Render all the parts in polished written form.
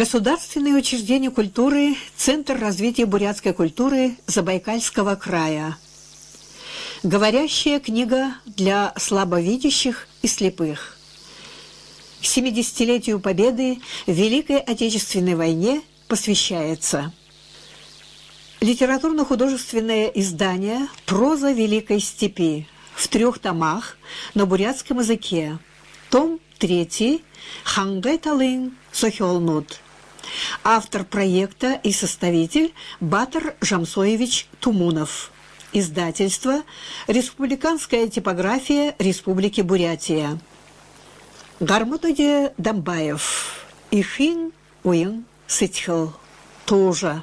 Государственное учреждение культуры, Центр развития бурятской культуры Забайкальского края. Говорящая книга для слабовидящих и слепых. К 70-летию Победы в Великой Отечественной войне посвящается. Литературно-художественное издание «Проза Великой Степи» в 3 томах на бурятском языке. Том 3. Хангай Талын Сохелнут. Автор проекта и составитель Батыр Жамсоевич Тумунов. Издательство «Республиканская типография Республики Бурятия». Гармутоде Дамбаев. Ихин уин сытхл. Тоже.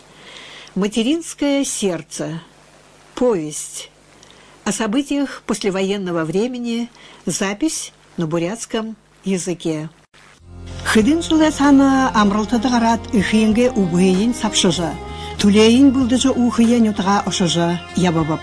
Материнское сердце. Повесть. О событиях послевоенного времени. Запись на бурятском языке. Хыдын жылы саны амрылтыды қарат үхейінге уғыйын сапшыжы. Түлейін бұлдыжы уғыйын ұтыға ұшыжы ябабып.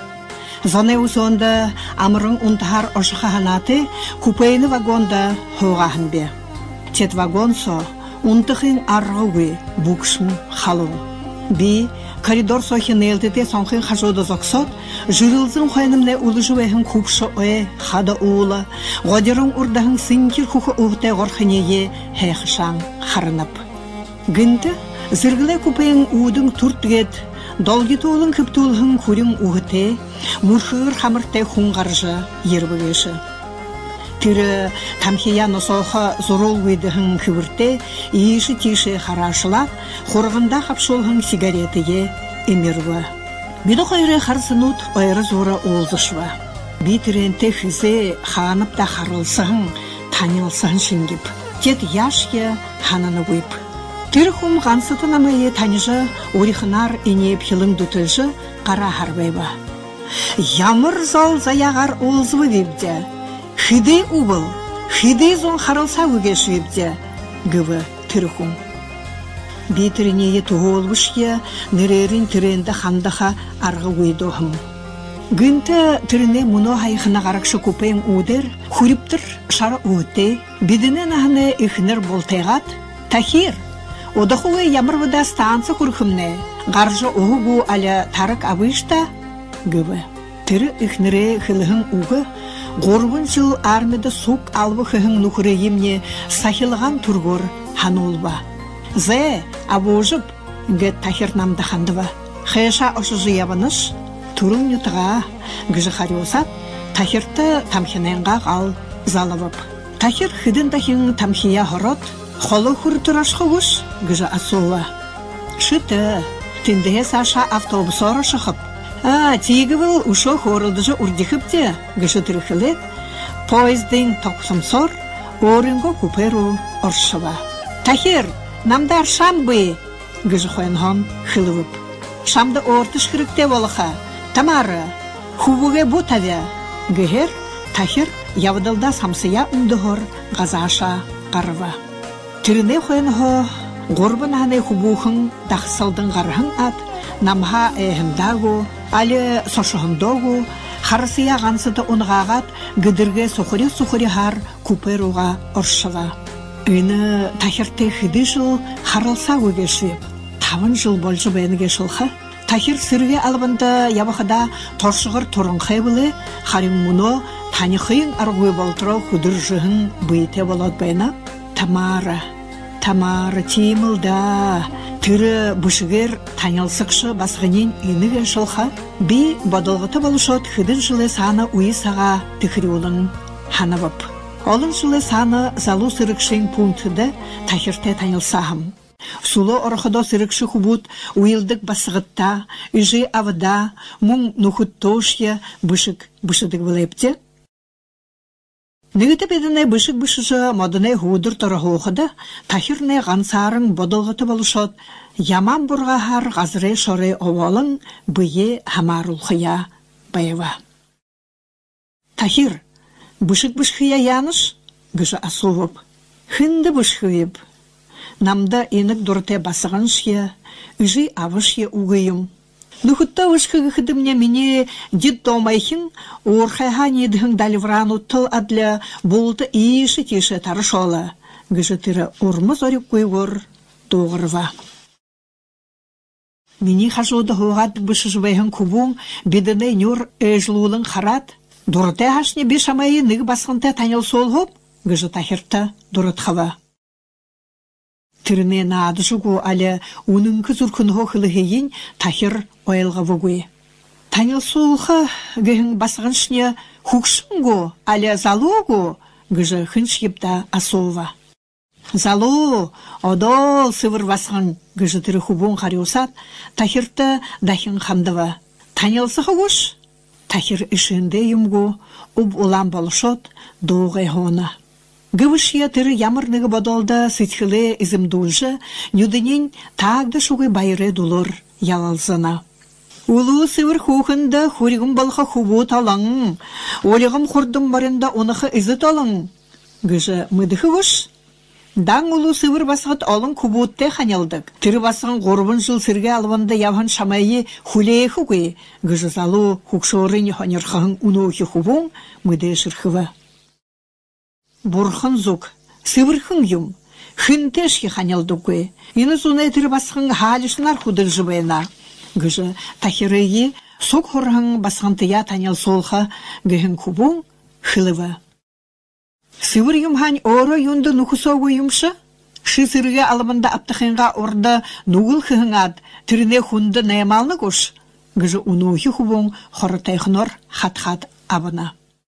Зоне усонда амырың ұнтығар ұшыға ханаты купейні вагонда хоғағын бе. Тет вагон со ұнтығын арғауы бұқшын халу. Би коридор сохин елтете сонхын хажода зоксот, жырылзын қойнымне улыжы вәхін купшы ой хада уылы, ғодерың ұрдағын сынкер құқы ұғытай ғорхынеге хәйхышан харынып. Гінті зіргілі купайын уыдың түртгет, долгеті олың күптулығын көрің ұғытай, мұрхыр хамыртай құңғаржы ербігеші. Түрі тамхия носоха зорол өйдіғын күбірте, еші теші харашылап, қорғында қапшолғын сигаретіге емірві. Биді қойры қарсынут ойры зоры олзышвы. Битіренте хүзе қанып да қарылсығын, танылсығын шынгіп. Тет яшке хананы өйп. Түрі құм ғансытын амайы таныжы, орихынар енеп хилың дүтілжі қара харбайба. Ямыр зол заяғар олзывы вебде. Хиде убыл, хиде зон харалса үгеш вебде, гывы түріхум. Бейтірінее туғолғышке, нерерін түренді қандаға арғы өйдоғым. Гүнті түріне мұно хайқына қарақшы көпейін өдер, хүріптір шары өте, бедінен ағыны үхінір болтайғат. Тахир, одақуы ямырвыда станция күркімне, ғаржы оғығу әлі тарық абышта, гывы. Түрі үхінірі хылығын уғы, Горбын жыл армеді сук албы хыхың нұқыры емне сахилған тұрғыр хан олба. Зе, абожып, гет тахир намды хандыва. Хэша ошыжы ябыныш, турын ютыға, гыжы хариосат, тахирты тамхиненға қал залывып. Тахир хыдын тахин тамхия хорот, холы хыр тұрашқы ғыш, гыжы асула. Шыты, тіндіге саша автобусора шықып. Тигі бұл ұшы хорылдыжы үрдіхіпте, гышы түріхілет, поездың тоқсымсор, орынғы куперу оршыва. Тахир, намдар шам бүй, гыжы қойынған хылывып. Шамды ортыш кірікте болыға. Тамары, хубуге бұтавя. Гыхер, Тахир явдылда самсыя үндіғыр ғазаша қарыва. Түріне қойынғы, ғорбын аны хубуғын дақсылдың ғарғын ат, намха эхімдагу, али сошығындогу, харысыя ғансыды ұнғағат, гыдырге сухыри хар куперуға оршыға. Үні Тахирте хыды жыл харылса өгеші. 10 жыл болжы бәйініге жылға. Тахир сырге албында ябықыда торшығыр тұрынқай білі, харим мұны танихыйын арғуы болтырау құдыр жығын бұйте болад бәйіна. Тамара теймілда, түрі бұшығыр танылсықшы басғынен үйніге жылға. Би бадылғыты болышот хыдын жылы саны уй саға тікірі олың ханабып. Олың жылы саны залу сырықшын пунктыды Тахирте танылсағым. Сулы орықыда сырықшы хубут уйылдық басығытта, үжі авыда, мұң нұхыт тошия бұшыдық білепте. Нігіті бедіне бұшық-бұшыжы мадыне худыр тұрағуғыды, Тахирне ғансарын бодылғыты болышот, яман бұрғахар ғазыры шоры овалың бұйе хамарулхыя байыва. Тахир, бұшық-бұшқыя яныш? Гыжы асуып. Хынды бұшқыйып. Намда енік дұрыте басығаншия, үжі авышия уғыйым. Нухутта вышкага хыдымня мне дед томайхин орхайха недхын дальврану тыл адля болты иши тише таршола. гыжытыры урмыз орик куйгор тоғырва. Мини хажуды хуғат бышыжбайын кубун бедіне нюр эжлулын харат. Дұрыты хашне бешамайы ныгы басқынты танил сол хоп, гыжы тахирта дұрытхава. Тіріне наадышугу алі уныңкы зуркын хохылығыйын тахир ойылға вугуй. Танил солғы гыхын басқыншне хукшынгу алі залугу гыжы хыншгипта асова. Залу, одол сывыр басқын гыжы тірі хубун хариусат, тахирта дахин хамдыва. Танилсы хугуш? Тахир ішінде юмгу, уб улам болышот, доғай хона. Гывышия тірі ямырнығы бодолда сытхылы изымдулжы, нюдынен тағды шуғай байыры дулыр ялалзына. Улу сывыр хухында хуригым балха хубу талың, олығым хурдым барында онықы изы талың. Гыжы мыдықы ғыш? Дан улу сывыр басығыт олың кубуытте ханялдық. Тірі басығын ғорбын жыл сірге алывында явхан шамайы хулее хугы. Гыжы залу хукшорын ханерхағын унуухи хубун мыды шырхыва. Бурхын зук, сывырхын юм, хынтешки ханялдық гы. Ины зуны тірі басығын халишнар худыр жыбайна. Гыжы тахирыйы сок хорғын басығын тыя танял солға гыхын кубун хылыва. Сывыр юмхань оро юнды нухусову юмша? Ши сырыға алымында аптықынға орда нугыл хыгыңад, түріне хунды наймалны көш. Гыжы унухи хубун хорытайхынор хат-хат абына.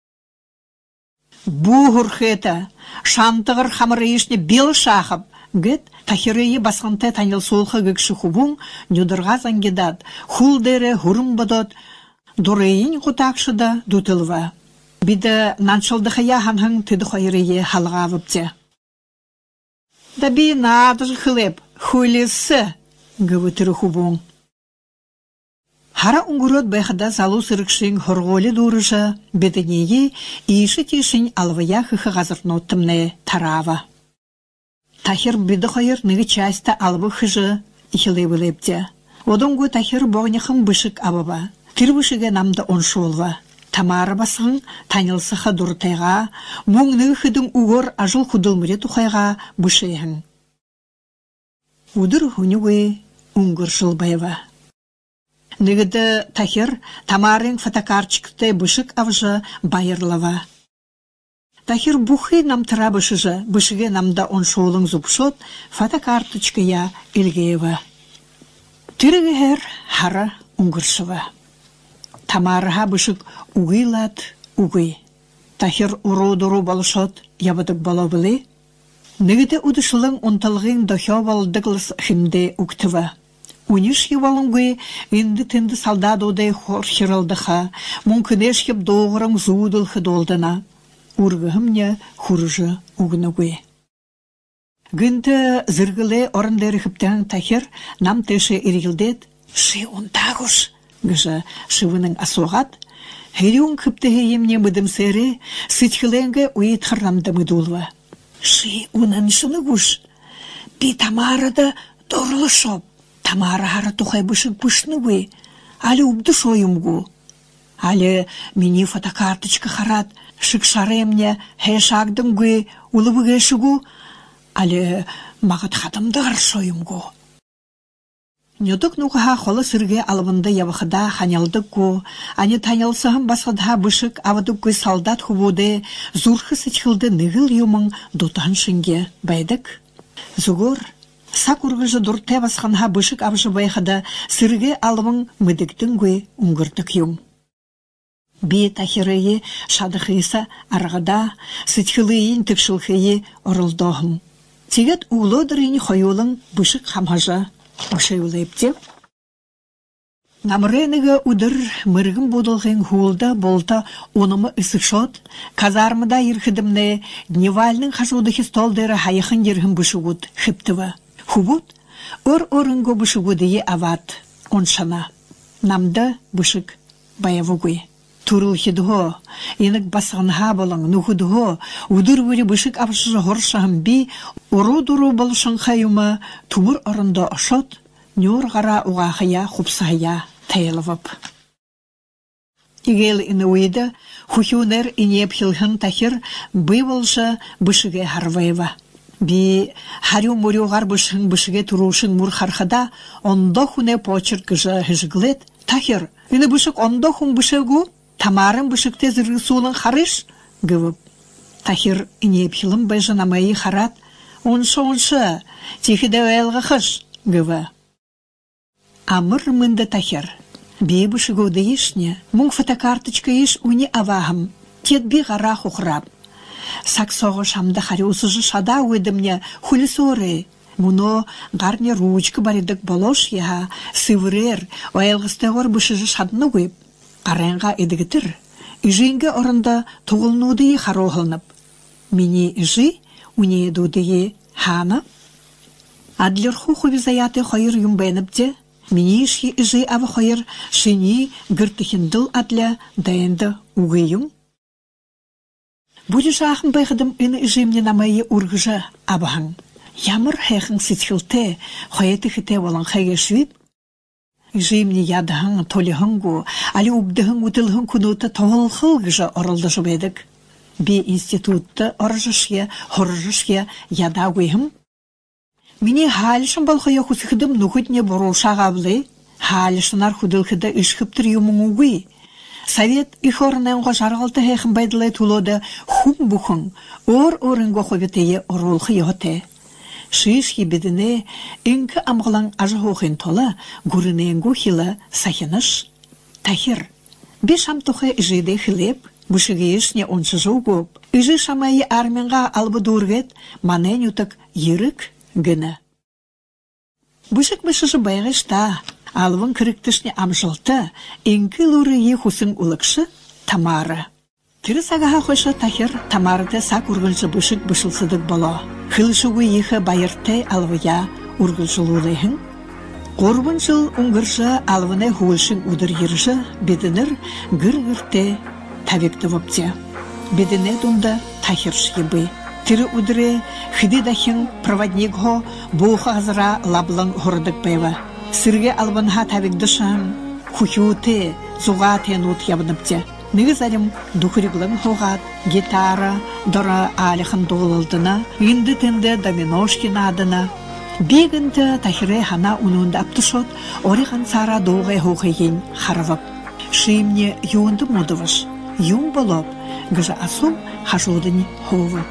Бу хурхета, шантығыр хамыры ешіне бел шахып, гет тахирыйы басқынтай танил солға гыкші хубун нюдырға зангедад, хулдері хурым бодот, дұрайын құтақшыда дутылва. Биді наншылдықы яханхың түді қойырые халға віпте. Да би надыр хылып, хулесі, гывы түрі хубун. Хара уңгурот байхада залу сырықшың хорголи дұрыжы, бедінеге иші тишін алвая хықы ғазырноттымны тарава. Тахир биді қойыр нығы часта албы хыжы ихілы вылепте. Одыңғы тахир боғнехым бышық абаба, тір бышыға намды оншолва. Тамара басың танылсыға дұртайға, мұңнығы хыдың уғыр ажыл худылмыре тұқайға бұшайғын. Удыр хүнігі ұңғыр жылбайва. Нығыды тахир Тамарын фотокарчикты бұшық авжы байырлава. Тахир бұхы намтыра бұшыжы, бұшыға намда оншолың зұпшот фотокарточкая илгеева. Түрігі хара ұңғыршыва. Тамараға бұшық уғилат уғи. Тахир уру-дуру балышот ябыдық бала білі. Нігіді ұдышылың ұнталғын дөхеу балдығылыс хімде ұқтыва. Уніш евалыңғы инді-тінді салдадудай хор хиралдыға, мүмкінеш еп доғырың зуыдылғы долдына. Урғығымне хұрыжы ұғынығы. Гінді зіргілі орындары хіптен Тахир нам теші иргілдет. Ши ұнтағыш. Гыжа шывының асуғат, хериун кыптығы емне мұдым сәрі, сытхыленгі уйет харрамды мұдулва. Ши унаншыны ғуш, би Тамарады дорлы шоп, Тамара хары тұхай бұшық бұшны ғуй, алі ұбды шойым ғу. Алі мені фотокарточка харат, шықшары емне хәшагдым ғуй, ұлыбы ғэші ғу, алі мағыт хатымды ғар шойым ғу. Нёдық нуғаға қолы сірге алымында ябықыда ханялдық ку, аны танялсығын басқыда бұшық авадық көй салдат хубуды, зұрқы сычқылды нығыл юмың дұтан шынге байдық. Зұғыр, сақ ұрғыжы дұрттай басқанға бұшық авжы байқыда сірге алымың мүдіктің көй ұңғырдық юм. Би тахирыйы шадықыйса арғыда, сычқылыйын түкшілхыйы ұрылдоғым. Тегет ұлыдырыйны қойылың бұшық хамхажа Ошай улайыпте. Намырыныға удыр мырғым бодылғын хулда болта онымы ысықшот, казармыда ерхідімні дневальның қашудығы столдары хайықын ерхін бұшығуд хыптыва. Хубуд, ор-орынғы бұшығудығы ават, оншана. Намда бұшық баявугы. Турылхидго, инық басығынға болың, нұхудго, удыр өрі бұшық апшыжы ғоршағын би, ұру-дұру болышын қайымы, тумыр орында ұшот, нөр ғара ұғақыя, құпсағыя тайылывып. Игел ині уйды, хухюнер инеп хилхын тахир, бывылжы бұшыға харвайва. Би харю морюгар бышыге турушын мурхархада ондо хуне почерк жыглет. Тахир, ины бышык ондо хун бышыгу, тамарын бышыкте зыргысулын харыш, гывып. Тахир инепхилым байжына майы харат, оншы, тихиде ойлға хыш, гывы. Амыр мынды Тахир. Би бышыгу дейшне, мунг фотокарточка иш уни авахым, тет би гара хухраб. Саксоғы шамда харюсыжы шада уйдымне хулисоры. Муно гарне ручка баридык болош яха, сывырер, оялғыстығыр бышыжы шадны уйып. Қарайынға едігітір. Ижинге орында туғылнудығы харохылнып. Мини ижи, уне едудығы хана. Адлерху хувизаяты хойыр юмбайныпде. Мини ишхи ижи авы хойыр шини гыртыхиндыл адля дайынды уғыйым. Будешь ахым байхадым ины ижимне намайы ургыжы абахан. Ямыр хайхын ситхилте, хойеты хите волан хайгешвип. Ижимне ядыхын, толихынгу, али убдыхын утылхын кунута тоғылхылгыжы орылдышы бедік. Би институтты оржышке, хоржышке яда уйхым. Мини халишын балхая хусыхыдым нухытне борушаг аблы, халишынар худылхыда ишхыптыр юмын угуй. Совет ихорненго жаргалты хэхэн байдылай тулода хум бухын, ор-орынго ховитее оролхы йоте. Шишхи бедіне инкі амғылан ажығуғын тола гурыненго хила сахиныш. Тахир, би шамтухы жиде хилеп, бушыгы ишне оншы жоғып, ижи шамайы арменға албы дургет, манен ютык ерік гыны. Бушык бышыжы байғышта, алвын кіріктішне амжылты, инкі луры ехусын улықшы Тамара. Тірі сагаға қойшы Тахир Тамарыды сак ургылжы бышык бышылсыдық боло. Хылшуғы ехі байыртай алвыя ургылжылулайхын. Қорбын жыл ұңғыржы алвыны хуылшын удыр ержі бедінір гір-гірте тавекті вопте. Бедіне дұнда Тахирш ебі. Тірі удыры хиди дахин проводник хо буха азыра лаблың хордық бәйва. Сырге албанха тавикдышам, хухюте, зугате нут ябныпте. Нығызарым духыриглың хоғат, гитара, дора алихын доғылдына, инді-тінді доминошкин адына. Бегінді Тахире хана унунда аптышот, ориған сара доғай хоғайын харвап. Шимне юнды мудывыш, юн болоп, гыжа асум хашудын ховып.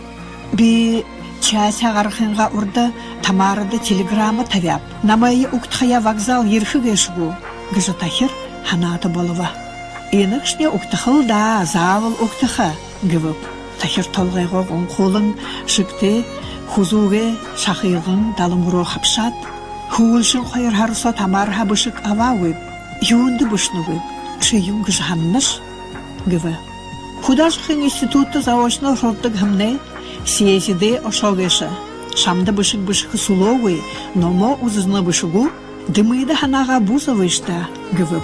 Би чася гархынга урда Тамарыды телеграмма тавяп. Намайы уктхая вокзал ерхіге шугу. Гыжа Тахир ханаты болыва. Енікшне уктахыл да завыл уктаха гывып. Тахир толғайға ғын қолын шыкте хузуге шақиғын далымғыро хапшат. Хуылшын қойыр харыса Тамарыға бышык ава уйып. Юнды бышны уйып. Шиюн гыжа ханныш гывы. Худашқын институтты заочно шорттық хымне съезде ошогеша. Шамда бышык-бышык суловый, но узызны бышыгу, дымыйда ханага бузавышта гывып.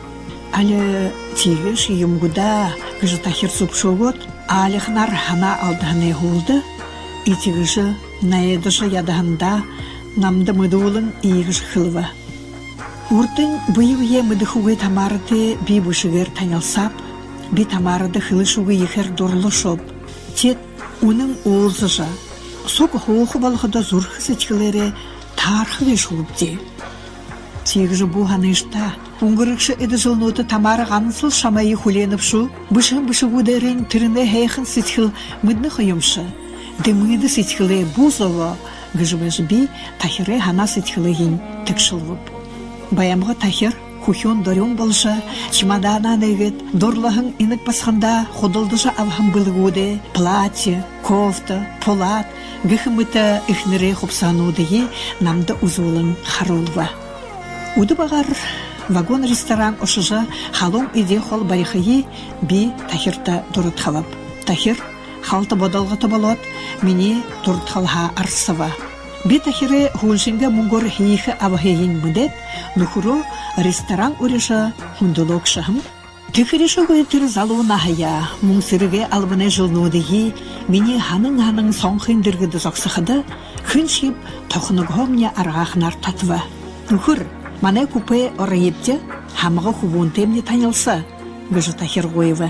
Але тегеш юмгуда гыжы Тахир супшогот, алихнар хана алдыхане гулды, и тегеші наедышы ядағында намды мыдуулын иегіш хылва. Уртын бұйыве мыдыхугы Тамарыды би бышыгер танялсап, би Тамарыды хылышугы ехер дорлышоп, тет уның олзыжа. Сок хооху балхыда зурхы сечкілері тархы вешулыпте. Тегжі бұғанышта, ұңғырықшы эді жылнуты Тамары ғанысыл шамайы хуленіп шу, бышын-бышығу дәрін түріне хайхын сечкіл мұдны қойымшы. Дымыды сечкілі бұзылы, гыжыбыжы би Тахире хана сечкілігін тікшылвып. Баямға Тахир хухен дорен болша, чемодана негет, дорлахын инік басқанда ходылдыжа авхам былығуды, платье, кофта, полат, гыхымыта ихнере хопсанудығы намды узулын харулва. Уды бағар вагон-ресторан ошыжа халом иде хол барихайы би Тахирта дұрытхалап. Тахир халты бодалғыты болот, мені дұрытхалға арсыва. Би Тахире хулшинга мунгор хейхі авахейін мүдет, нұхыру ресторан үріша хундулокшахым. Тихириша гөйтір залуына хая, мұңсырыге албыны жылнудығы, мені ханың соңхындыргыды зоқсықыды, хыншип тоқынығымне арғақнар татва. Нұхыр, мане купе орайыпте, хамығы хубунтемне танылса, гыжы Тахир гойвы.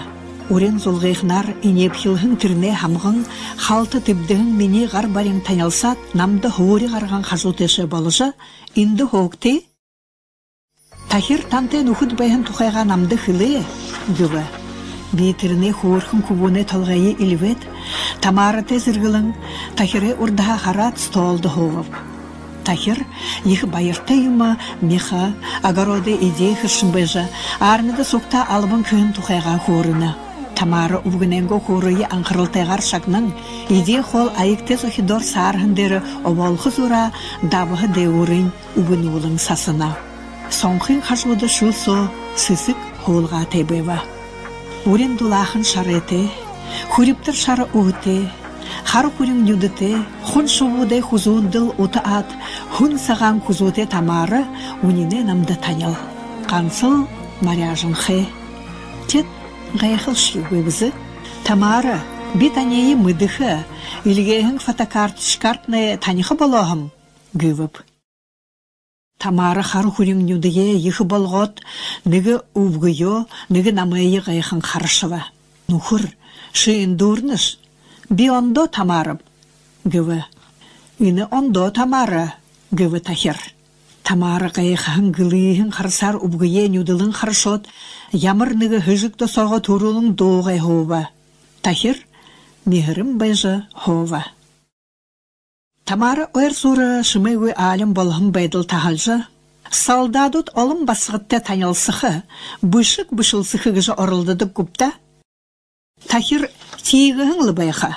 Урен зулғайхнар инепхилхын тірне хамғын, халты тіпдігін мені ғар барин танялсат, намды хуори ғарған қажутешы балыжы, инді хоғты. Тахир тантен ухуд байын тухайға намды хылы, гүві. Бейтіріне хуорхын кубуне толғайы илвет, тамары тезіргілін, Тахире урдаға харат столды хоғып. Тахир их байырты юма меха, огороды идей хыршын бэжа, арныда сукта албын күйін тухайға хуорына. Тамары увгіненго хуорыйы аңқырылтайғар шагнын, идей хол айыктез охидор сархындері оволхыз ура дабығы деурын угін улың сасына. Соңқын қажуды шулсо сысык холға тайбайва. Урен дулахын шарете, хуриптыр шары уғыте, хар курин юдыте, хун шуғудай хузуындыл оты ат, хун саған кузуте тамары унине намды танял. Қансыл маряжын хе. Тет ғайқыл шигуебізі. Тамары, бит анейі мыдыхы, илгейхін фотокартышкартны таниқы болағым, гүвіп. Тамары хар курин юдые ехы болғот, ныгы увгыё, ныгы намайы ғайқын қарышыва. Нухыр, шиын дурныш, би ондо тамарым, гүві. Үні ондо тамары, гүві Тахир. Тамары ғайқын гылыйын қарсар увгые нюдылын қарышот, ямыр ныгы хыжыкты соға турулың доғай хова. Тахир, мехірім байжы хова. Тамары ойр суры шымайгы алым болғым байдыл тағалжы. Салдадут олым басығытты танялсықы, бышылсықы ғыжы орылдыды күпті. Тахир тиігіғіңлі байға.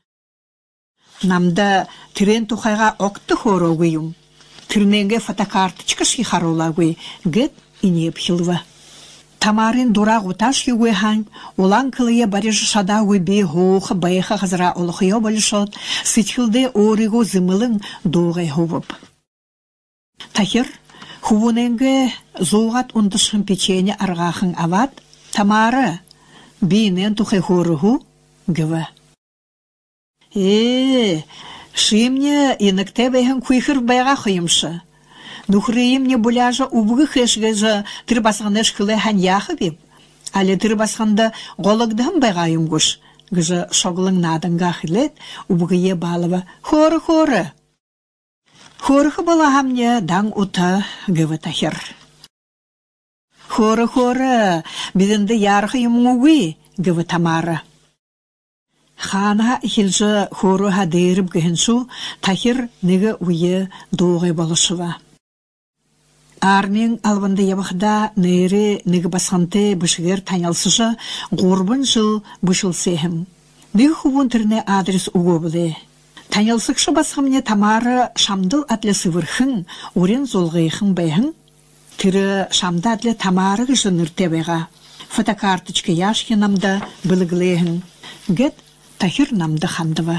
Намда тірен тұқайға оқты хорогыйым. Түрменге фотокартычкышки харолагы гет инеп хилва. Тамарын дураг уташ югыхан, улан кылые барыжы шадагы бе хоғы байға ғызыра олықыё болышот, сычхылды орыго зымылың доғай ховып. Тахир хувуненге зоғат ұндышын печене арғахын ават, Тамары бейнен тұқай хорыгу гүві. Шимне иныкте бейхін күйхір байға қойымшы. Нухрыйым не буляжа убғы хэшгэжа тырбасғаны шкылы хан яхы беп. Але тырбасғанда голыгдым байғайым гуш. Гыжа шоглың надынға хилет убғые балыва. Хоры. Хоры балағамне дан ута гывы Тахир. Хоры, бидінді ярғы юмуғы гывы Тамары. Хана хилжы хоры хадырып гыхыншу Тахир ныгы уйы доғай болышыва. Армен албанды ябықда нейре ныгы басқанты бішігер танялсыжы ғорбын жыл бішілсехім. Ныгы хубын түріне адрес уғобылы. Танялсықшы басқамне Тамары шамдыл атлы сывырхын, орен золғайхын байхын. Тірі шамда атлы Тамары ғыжы нұрте байға. Фотокартычка яшки намда білігілейхін. Гет Тахир намды хандыва.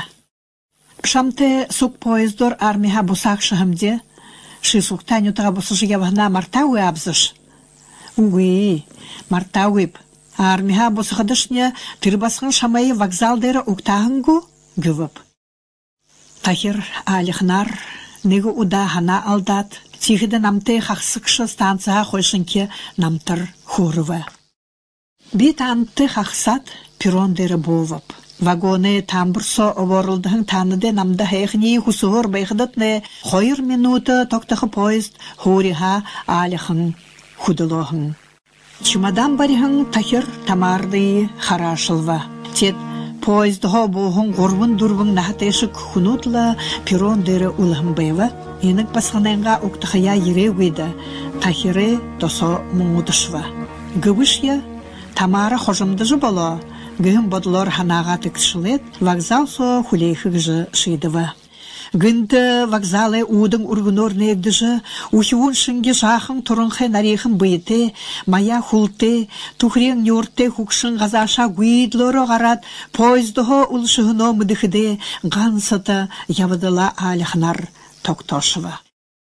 Шамты сук поездор армиха бусақшығымде, ши суктан ютыға бусыжы явығына мартауы абзыш. Уй, мартауып. Армиха бусықыдышне тырбасқын шамайы вокзалдары уктағынгу гүвіп. Тахир алихнар, негі уда хана алдат, тихіді намты қақсықшы станцияға қойшынке намтыр хорывы. Бит анты қақсат пирондары бовып. Вагоны тамбурсо оворылдығын таныды намды хайхни хусуғыр байқыдытны қойыр минуты тоқтықы поезд хориға алихын худылығын. Чемодан барихын Тахир Тамарды харашылва. Тет поездығы болғын ғорбын дұрбын нахатайшық хунутла пирондары улығын байва. Енік басқанайынға оқтықыя ерегейді. Тахиры тосо мұңудышва. Гүбішия Тамары қожымдыжы боло. Гын бодлор ханаға тікшілет, вокзал со хулейхігжі шидыва. Гынды вокзалы удың ургынор негдіжі, ухиун шынге жақын тұрынхай нарихын бұйты, мая хулты, тухрен нёрты хукшын ғазаша гүйдлоры ғарат, поездығы ұлшығыно мүдіхіде ғансыты явыдыла алихнар тоқтошыва.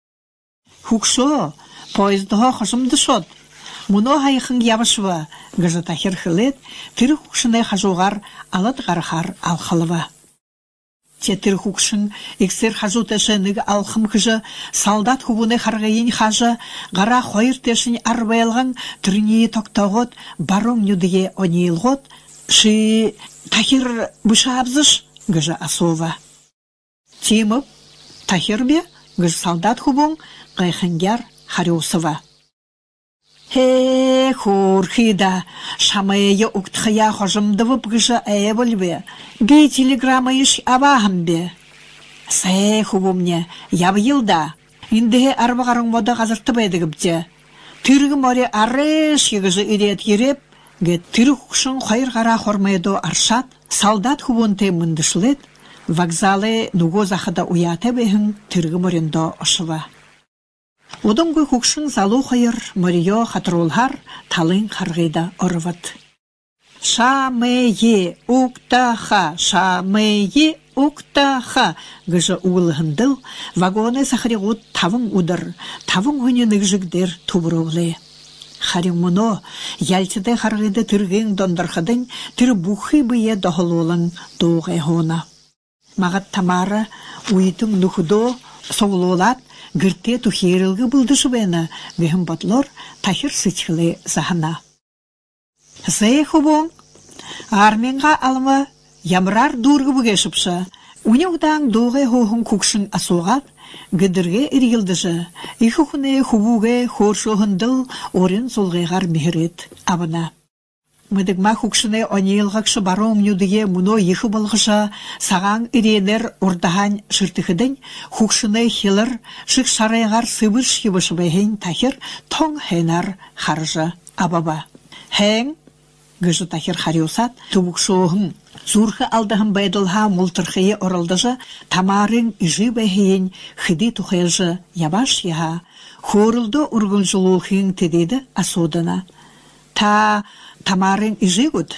Хукшо, поездығы қышымды шот. Мұно хайқын явышыва, гыжы Тахир хылет, тірі хукшыны хажуғар алат ғарғар алқылыва. Тетір хукшын, эксер хажу тәшініг алқым кыжы, салдат хубуны харғайын хажы, ғара қойыр тәшін арбайлған түріне тоқтағыт, барың нүдіге онейлғыт, Ши Тахир бышабзыш, гыжа Асова. Тимов, Тахирбе, гыж солдат хубон, Гайхангяр Харюсова. Хурхида, шамая уктхая хожымдывып гыжа эвольбе, бей телеграмма иш авахамбе. Хубомне, явилда, инде арбагарың мода газыртып эдигипте. Түргі море арреш егізі ирет ереп, гет түрікшін қайыр қара хормайдо аршат, солдат хубонте мындышлет, вокзалы нуго захада уяте бехін түргі морендо ошыва. Одан гой хукшын залу қайыр морио хатырулхар талын қарғида орват. Шамeye уктаха, шамeye уктаха, гыжы уылғындыл, вагоны сахаригут тавың удар, тавың өне нүгжігдер тубырулы. Харин мұно, ялтыды қарғиды түрген дондырқыдың, түр бұхи бұе доғылуылың доғай ғона. Мағат тамары уйытың нүхудо соғылуылат, гірте тухерілгі бұлдышы бәні, вехім батлор Тахир сычылы захана. Хубон, арменға алымы ямрар дурғы бүгешіпші. Унеудан доғай хоғын күкшін асуғат, гідірге иргілдіжі. Иқы құны хубуге хоршоғындыл орын солғайғар мехірет абына. Мыдығма күкшіні онейлғақшы бары оңнюдыге мұно ехы болғыша саған иренер ордаған шыртықыдың күкшіні хелір шық шарайғар сыбыш ебышы бәйін Тахир тоң хэнар харжы абаба. Хэн гыжы Тахир Харюсат тубукшоғын зурхы алдығын байдылға мұлтырқые орылдыжы тамарын үжі бәйін хыды тұхайжы ябаш яға хорылды ұрғын жылуғын тедеді асудына. Тамарын үжі күд?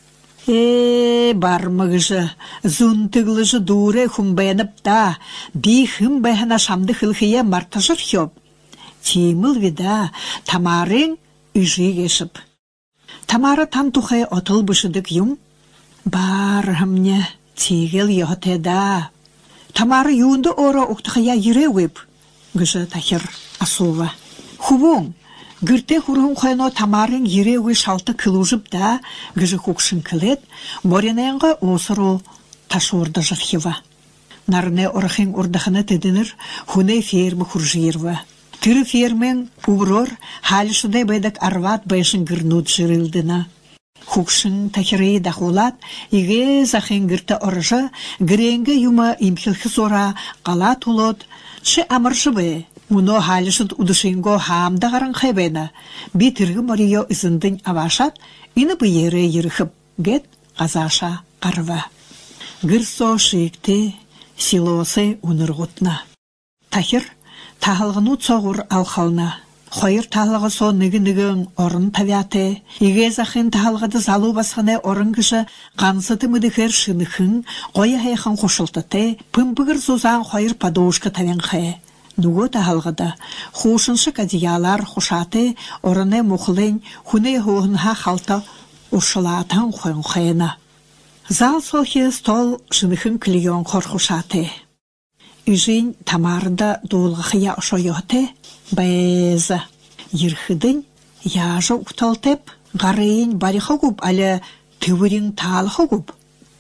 Бармығыжы, зұнтығылыжы дуре хүмбәніп да, бей хүмбәйін ашамды қылқия мартажыр хёп. Тимыл вида тамарын үжі кешіп. Тамары там тухай отыл бышыдык юм? Барымне, тигел йохтеда. Тамары юнды ора уктахая еревіп, гыжы Тахир Асова. Хубон, гырте хурын қойно тамарын ереві шалты кылужып да, гыжы хукшын кылет, морененға осыру ташуырды жырхива. Нарыне орахын ордахына тедінір, хуне фермі хуржирва. Түрі фермен уброр халышыдай байдак арват байшын гырнуд жырылдына. Хукшын Тахиры дахулат, иге захын гырта орыжы, гіренгі юма имхилхы зора қала тулот, шы амыршы бе, мұно халышыд удышынго хамда ғарың хайбайна, бетіргі морио ізіндін авашат, ині бұйері еріхіп, гет қазаша қарва. Гырсо шиікті силосы унырғытна. Тахир тағылғыну цоғыр алқална. Қойыр тағылғы со нүгі-нүгін орын тавяты. Иге захын тағылғыды залу басқаны орын кіші қансыты мүдіхер шынықын, қойы хайқын қошылтыты, пымбығыр зузан қойыр падуышқы тавен қай. Нүгі тағылғыды. Хушыншы кадиялар хушаты, орыны мұқылын, хүні хоғынға қалты ұшылатын қойын қайына. Зал солхи стол шынықын клион қор хушаты. Үжін тамарында долғықия ұшойоты, байызы. Ерхідін яжы ұқталтып, ғарайын бариқы күп, әлі түвірін талқы күп.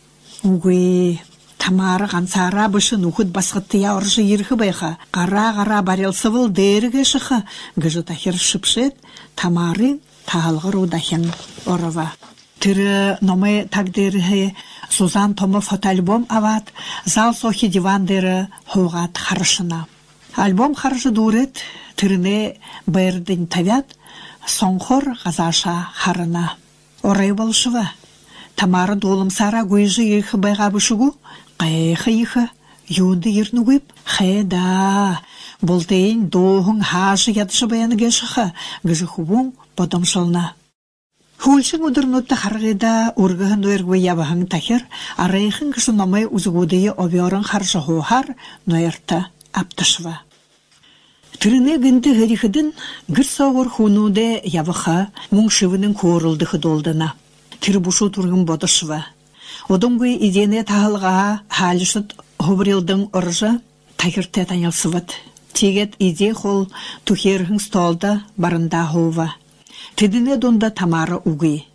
Үгі, тамары ғансара бұшын ұқыд басқыттыя ұржы ерхі байға, қара-қара барелсывыл дәрігі шықы, гыжы Тахир шыпшет, тамарын талғыр ұдахын орыва. Түрі номы тагдырығы Сузан Томы фотоальбом ават, зал сохи дивандыры хоғат харышына. Альбом харышы дурет, түріне бәрдің тавят, соңқор ғазаша харына. Орай болшыва, тамары долым сара гөйжі ехі байға бұшығу, қайықы ехі, юнды ерні көйп, қайда, бұлтейін доғын хажы ядшы баяны кешіқы, гіжі хубун бодымшылна. Хулшын удырнутты харғида урғығын өйргі ябығын Тахир, арайқын кіші номай ұзығудыйы обиорын харжы хоғар нойырты аптышыва. Түріне гінді ғырихыдын гір соғыр хунуде ябыға мұңшывының қорылдығы долдына. Түрі бұшу тұрғын бодышыва. Одыңғы идене тағылға халышыд ғыбырылдың ұржы Тахирте танялсывыд. Тегет иде қол тухерғын столда барында хова. Тедіне донда тамары уғы.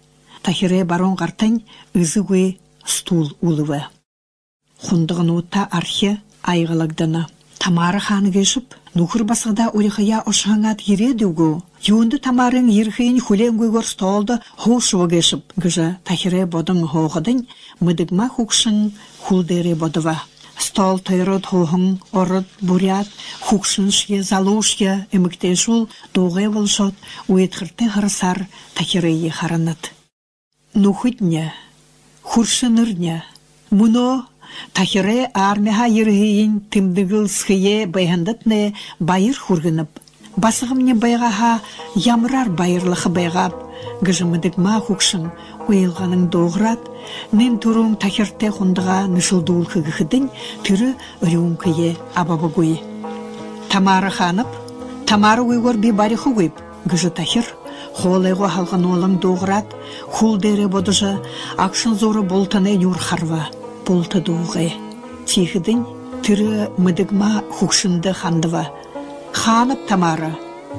тахире барон гартань ызыгы стул улывы. Хундығын утта архе айғылагданы. Тамара ханы кешіп, нухыр басыда улихая ошаңат ередугу. Юнды тамарын ерхейін хуленгүйгөр столды хоушуы кешіп. Гыжа тахире бодың хоғыдың мыдыгма хукшын хулдері бодыва. Стол тойрод хоғын, ород, бурят, хукшыншке, залушке, эміктешул, доғай волшот, уетхырты ғырсар тахирейі харанат. Нухытня, хуршынырня, муно тахире армияға ерхейін тымдығыл схие байғандатны байыр хургынып. Басығымне байғаға ямрар байырлықы байғап, гыжымыдыгма хукшын уйылғаның доғырат, нен турун тахирте хундыға нышылдуыл хыгыхыдың түрі үрюн күйе абабагуй. Тамара ханып, тамары уйгор би барихы гүйп, гыжы тахир, холайғы халғын олың доғырат, хул дере бодыжы, ақшын зоры болтаны нүр харва, болты доғай. Тихыдың түрі мыдыгма хукшынды хандыва. Ханып тамара.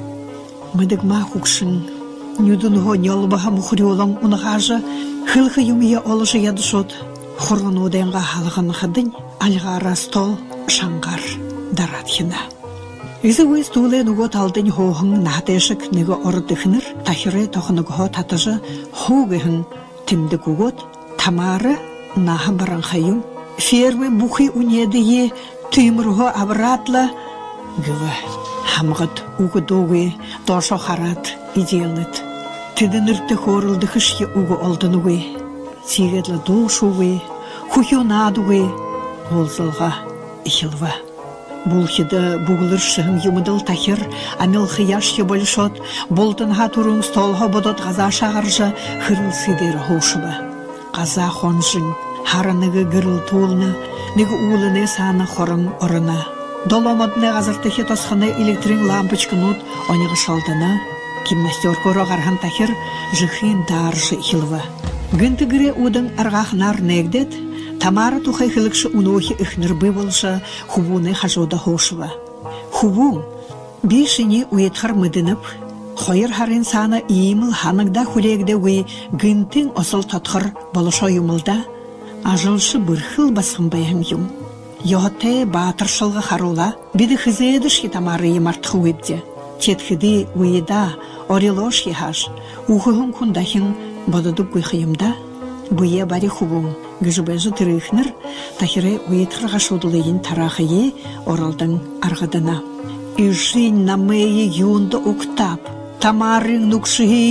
Мыдыгма хукшын Нюдунго нёлбаха мухрёлам унахажа хылхы юмия олыжы ядышот хорган оденга халган хадын алгара стол шангар даратхина. Изи уйс туле нугот алдын хоғын нахатешік него ордыхныр тахире тохыныгho татыжы хоғыхын тимді гугот тамары наха баранхайым фермы бухи унедие түймірго абратла гывы хамғыт угудуғы дошо харат идеалыт. Тиденірті хорылды хышке уғы олдынуғы, тигедлі дошуғы, хухионадуғы, олзылға ихилва. Бұлхиді бұғылыр шығын юмыдыл тахир, амелхы яшке болышот, болтынға турың столға бодот ғаза шағаржы хырыл сидер хоушыба. Ғаза хонжын, хараныгы гырыл туылны, негі уылыны саны хорын орына. Доломадны ғазыртыхе тосқыны электрин лампочкынут оныгы шалдыны, Кимнастер коро гархан тахир жихин даржы хилва. Гынтыгыре удың арғахнар негдет, тамара тухай хилыкшы унохи ихнырбы болша хубуны хажода хошыва. Хубун бишини уетхар мыдынып, хойыр харын саны иимыл ханыңда хулегде уй гынтың осыл татхыр болыша юмылда, ажылшы бұрхыл басқын байым юм. Йоғыте батыршылғы харула, биді хызедышки тамары емартқы уебде. Четхиди уеда орелош ехаш, ухығын күндахын бодыдып гүйхиымда, бұе бари хубун, гыжыбайжы тіріхнір, тахире уетхырға шудылыйын тарахые оралдың арғадына. Ишин намейі юнды уктап, тамарын нукшығы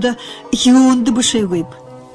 юнды біші гүйп,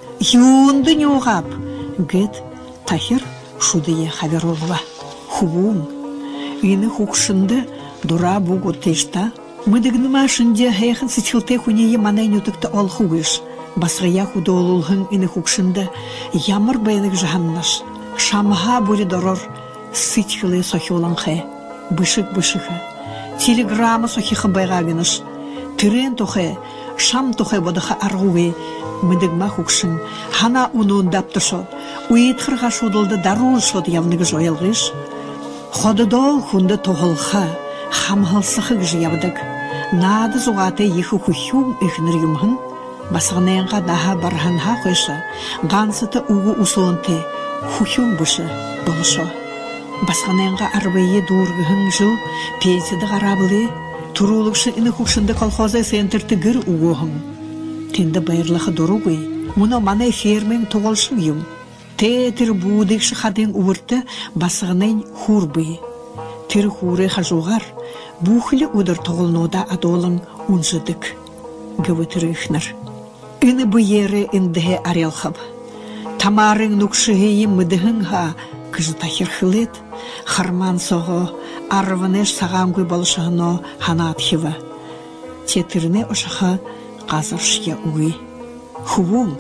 юнды нюғап, гет тахир шудые хаверолва. Хубун, ины хукшынды дура бугу тешта, Мыдыгны машынде хэйхэн сычылте хунее манай нютыкты ол хугыш. Басрая худолулхын ины хукшынды ямар байнык жаханнаш. Шамха бури дорор сычылы сохилан хэ. Бышык-бышыхы. Телеграмма сохиха байгагыныш. Тырен тухэ, шам тухэ бодыха аргуwe. Мыдыгма хукшын хана унун даптышот. Уетхырға шудылды дарун шот явныгы жоялгыш. Ходыдол хунды тоғылха. Хамхалсықы гжиябдык. Нады зуғаты ехі хухюм ихныр юмхын. Басығынайынға наха барханха қойшы. Ғансыты уғы усуынты хухюм бұшы болышо. Басығынайынға арбайы дұрғығын жыл пенсиді ғарабылы. Турулықшы іні хукшынды колхозы сентерті гір уғығын. Тенді байырлықы дұрығый. Мұны манай фермен тоғылшын юм. Тетір будықшы қаден уырты басығынайын хурбый. Тер хуры хажуғар, бухлі удыр тоғылнуда адолың унжыдык. Гывы тіріхнір. Үні бұйері үндіге арелхаб. Тамарың нукшығыйы мыдығынға кыжы тахир хылет, харман соғы арванеш сағанғый болышығыно ханатхива. Тетіріне ұшығы қазыршия уй. Хувун,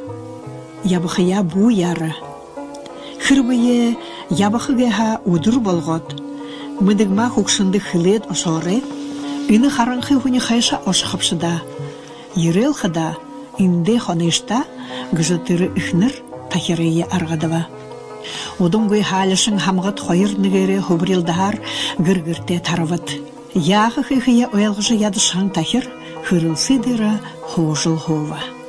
ябықыя бұ яры. Хырбые ябықығыға удыр болғот. Мыдыгма хукшынды хылет ошоры, үні хараңқы хуни хайша ошықапшыда. Ерел хада, инде хонышта, гыжытыры ихныр тахирeye арғадыва. Удунгой халышың хамғыт хойыр нігері хубрилдахар гыргырте таравыт. Яғы хыхыя оялғыжы ядышан тахир хырылсы дыра хожыл хова.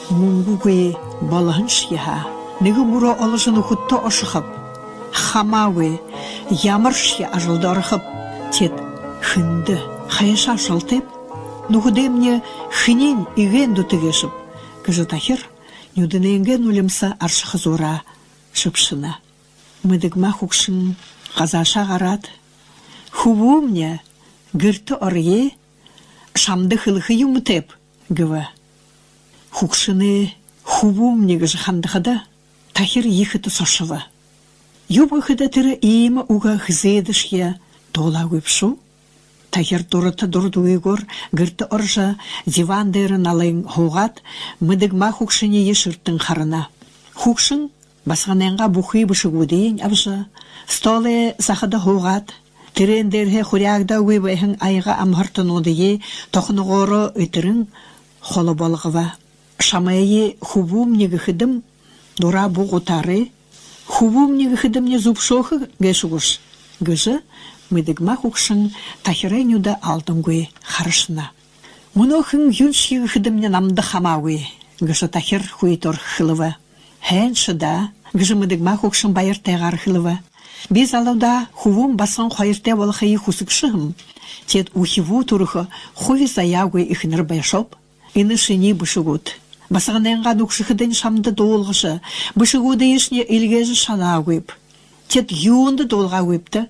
Мунгугуи баланшья, негумуро олжину хутто ошхаб, хамауи, ямаршья ажылдархаб, тет хынды, хайша шалтеп, нухудемне хинин иген дутыгешіп, кыжы тахир, нюдыненген улемса аршхазура шыпшына. Мыдыгма хукшын қазаша ғарат, хубумне гырты орге, шамды хылхы юмтеп, гыва. Хукшыны хубумне гыжы хандыхада, тахир ехыты сошыва. Юбгыхыда тыры иема уга хзедышья тола гыпшу, тахир дұрыты дұрдуегор гырты оржа дивандырын алайын хоғат, мыдыгма хукшыне ешырттың харына. Хукшын басғаненға бұхи бышығудейін абжа, столы сақыда хоғат, тирендерге хурягда уйбайхын айға амхартын одые, тоқыны ғоры өтірін холы болғыва. Шамайы хубум негіхідім, дұра бұғытары, хубум негіхідімне зубшоқы гешуғыш. Гыжы, мыдыгма хукшын тахирайнюда алдыңгөй харышына. Мұнохын юнш егіхідімне намды хамауы, гыжы тахир хуйтор хылыва. Хэн шыда, гыжы мыдыгма хукшын байыр тайғар хылыва. Без алауда хубум басан қойырте болықайы хусыкшығым. Тет ухиву турықы хуви заягуй ихныр байшоп, ины шыни бышығуд. Басығыненға дұқшықыдың шамды долғышы, бышығуды ешіне илгежі шана көйіп. Тет юынды долға көйіпті.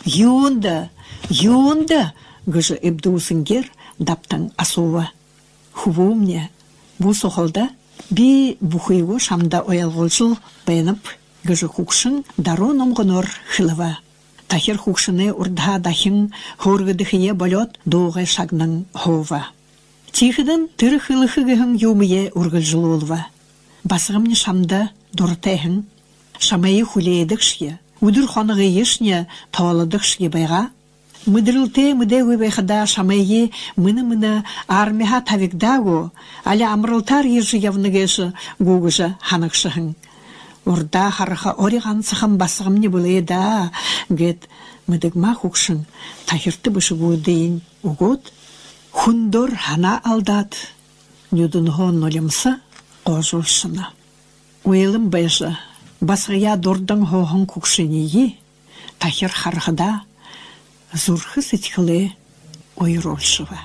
Юынды, гыжы эбдуысынгер даптың асуы. Хубумне, бұл соқылда, би бұхыйғы шамда оялғылшыл байынып, гыжы хукшын дару номғынор хылыва. Тахир хукшыны урда дахын хоргыдыхые болет доғай шагның хова. Тихыдын тыры хылыхы гыхын юмые ургылжыл олва. Басығымны шамда дұртайхын, шамайы хулейдікшге, удыр хонығы ешне таалыдықшге байға. Мыдырылте мыде өбайхыда шамайы мыны-мыны армиха тавикдагу, али амрылтар ержі явныгешы гугыжы ханықшығын. Урда харыха ориған сықым басығымны бұлы да, гет мыдыгма хукшын тахирты бышығу дейін угод. Хундор хана алдат, нюдын хон олымсы қожылшына. Уэлым байжы, басғыя дордың хоғын кукшынеyi, тахир харғыда зурхы сетхілі ойролшыва.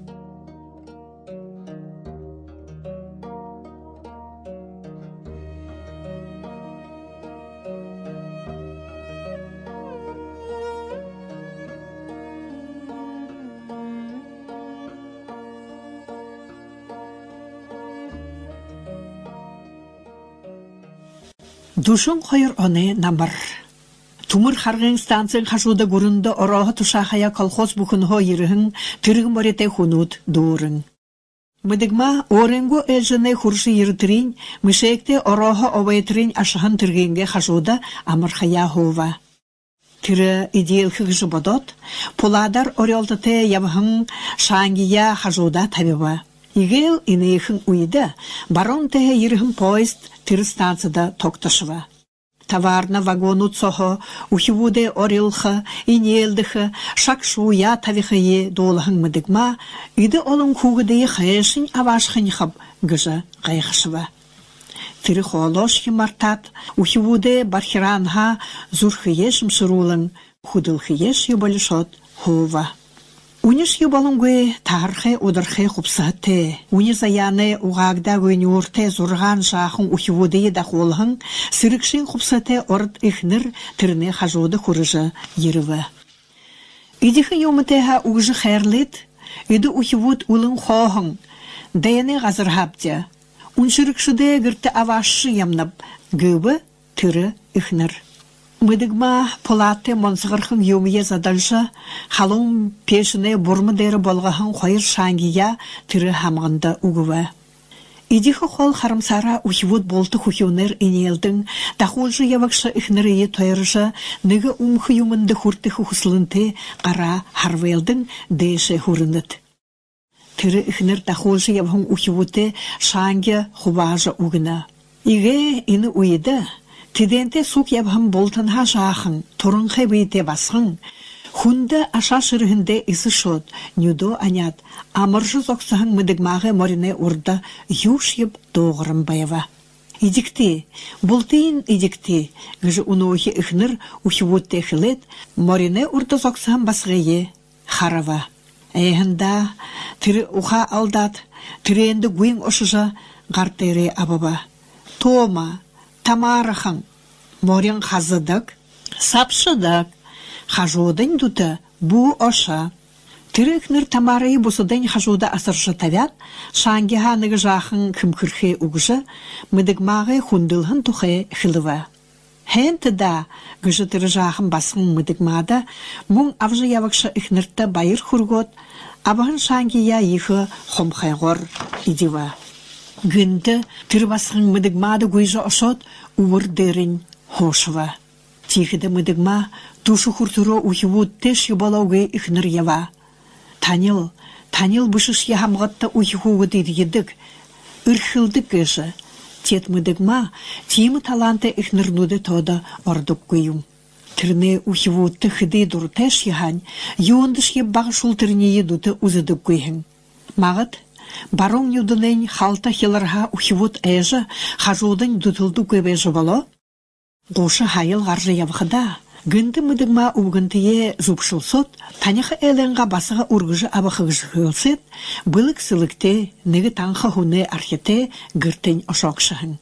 Душын қойыр оны намыр. Тумыр харғын станциян қашуда ғұрынды орағы тұшақая колхоз бұқынғы ерігін түрігін барете хунуд дұрын. Мыдыгма орынгу әлжіне құршы ерітірін, мүшекте орағы овайтырын ашығын түргенге қашуда амырхая хова. Түрі идеялхы ғжы бодот, поладар орелтыте явғын шаңгия қашуда табиба. Игел инейхын уйды, барон тәе ерігін поезд түрі станцияда тоқташыва. Таварна вагону цохо, ухивуде орелхы, инелдіхі, шакшуя тавихые долығын мыдыгма, үйді олың куғыдығы қайышын авашқын қып гыжы қайқышыва. Түрі холошки мартат, ухивуде бархиранға зурхыешім шырулың, худылхыеш юбалышот хова. Униш юбалыңгы тархы удырхы құпсаты, уни заяны уғағда гөнюрте зұрған жақын ухивудыйы да қолығын, сірікшін құпсаты орд ихныр түріне қажуды құрыжы еріві. Идіхі юмытыға уғжы қайрлыд, иді ухивуд улың қоғын, дайыны ғазырхапте, уншырықшыды гірті авашы ямнап, гөбі түрі ихныр. Мыдыгма полаты монсығырхын юмие задалжы, халың пешіне бұрмы дәрі болғағын қойыр шаңгия түрі хамғында уғыва. Идіхі қол қарымсара ухивуд болты хухионер инелдің, дақолжы явақшы ихнірейі тойыржы, нығы умхы юмынды хурты хухыслынты қара харвелдің дэші хурыныд. Түрі ихнір дақолжы явғын ухивуды шаңги хубажы уғына. Иге ины уйды, Тиденте сук ябхам болтынха жақын, тұрын қайбейте басқын, Хунда аша шырыгынде isi шот, нюдо анят, амыржы зоксаһың мыдыгмағы морине урда юш еп доғырым байва. Идикти, бултыйын идикти, гыжы унуохи ихныр ухивутте хилет, морине урда зоксаһың басғайе, харава. Эйхында, тірі уха алдат, тірі енді гуин ошыжа ғартайры абаба. Тома, тамарахың, морин хазыдық, сапшыдық, хажудың дуты бу оша. Тірі ихныр тамарайы бұсыдың хажуда асыршы тавят, шаңгиха ныгы жақын кімкірхе угжы, мыдыгмағы хундылғын тухе хилыва. Хэнті да, гыжы тірі жақын басын мыдыгмада, мұң авжы явықшы ихныртта байыр хургот, абағын шаңгия ехі хомхайғор идива. Гынды тірі басын мыдыгмады гүйжі ошот уыр дерін хошыва. Тихіді мыдыгма тушы хуртуру ухивуд теш ебалауғы ихныр ява. Танил бышыш яхамғатта ухихуғы дедедік, үрхілдік гыжы. Тет мыдыгма тимы таланты ихнырнуды тода ордук гүйім. Тірне ухивудты хыды дұр тәш яхань, юындыш еббағы шул тірне едуды узыдық гүйін. Мағыт, барон юдынен халта хиларға ухивуд әжі, хажудың дұтылды көбежі бало? Гошы хайыл ғаржы явықыда. Гынды мыдыгма угынтые зубшыл сот, таняха әлінға басыға ургыжы абақығыжы хөлсет, былық сылыкте, нығы таңға хуны архете гыртын ошоқшығын.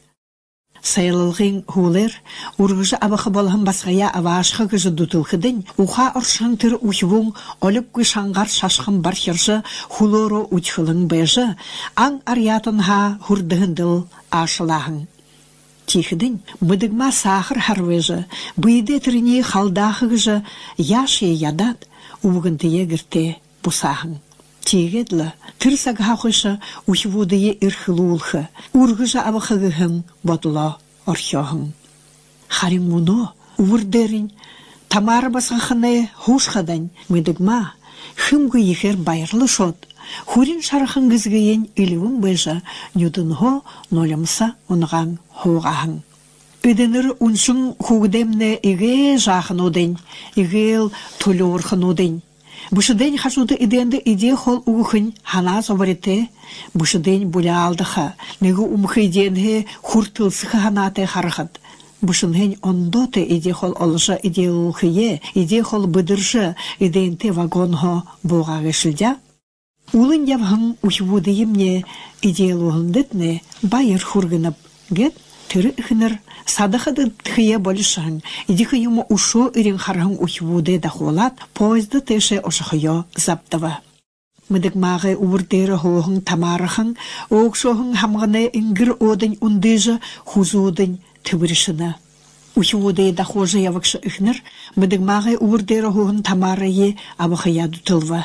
Сайылылғын хулер, ургыжы абақы болғын басғая авашығы гыжы дутылқыдын, уха оршын тыр ухивун, олып гышанғар шашқын бархержы хулору учхылың бәжі, аң арятынға хурдығындыл ашылағын. Тихидин мыдыгма сахар харвежа, быйде трини халдахыгжа, яши ядат, угынтые гирте пусахын. Тигедла, тырсагахыша, ухивудые ирхлулха, ургыжа абахыгыхын, ботло орхёхын. Харин муно, увырдерин, тамара басахыне хушхадан, мыдыгма, хымгы ехер байырлы шот, хурин шарахын гызгыен илюн бэжа, нюдынго нолямса онған хоғахын. Өденір уншын хугдемне иге жақын оден, игел толорхын оден. Бушыден хашуды иденді иде хол уғын хана соварете, бушыден буля алдыха, негі умхы иденге хуртылсықы ханаты харахат. Бушынген ондоты иде хол олыша иде улхые, иде хол быдыржы иденте вагонго болғағы шылдя. Улын явғын ухивуды емне идеялуғындытне байыр хургынып, гет түрі үхінір садақыды тхие болышын, идікі юмы ұшу үрін харғын ухивуды дақуылат, поезды теше ошықыё заптава. Мыдыгмағы уырдері хоғын тамарықын, оғшоғын хамғыны үнгір одын үндыжы хузудын түбірішіні. Ухивуды дақуыжы явықшы үхінір, мыдыгмағы уырдері хоғын тамарайы абықыя дұтылва.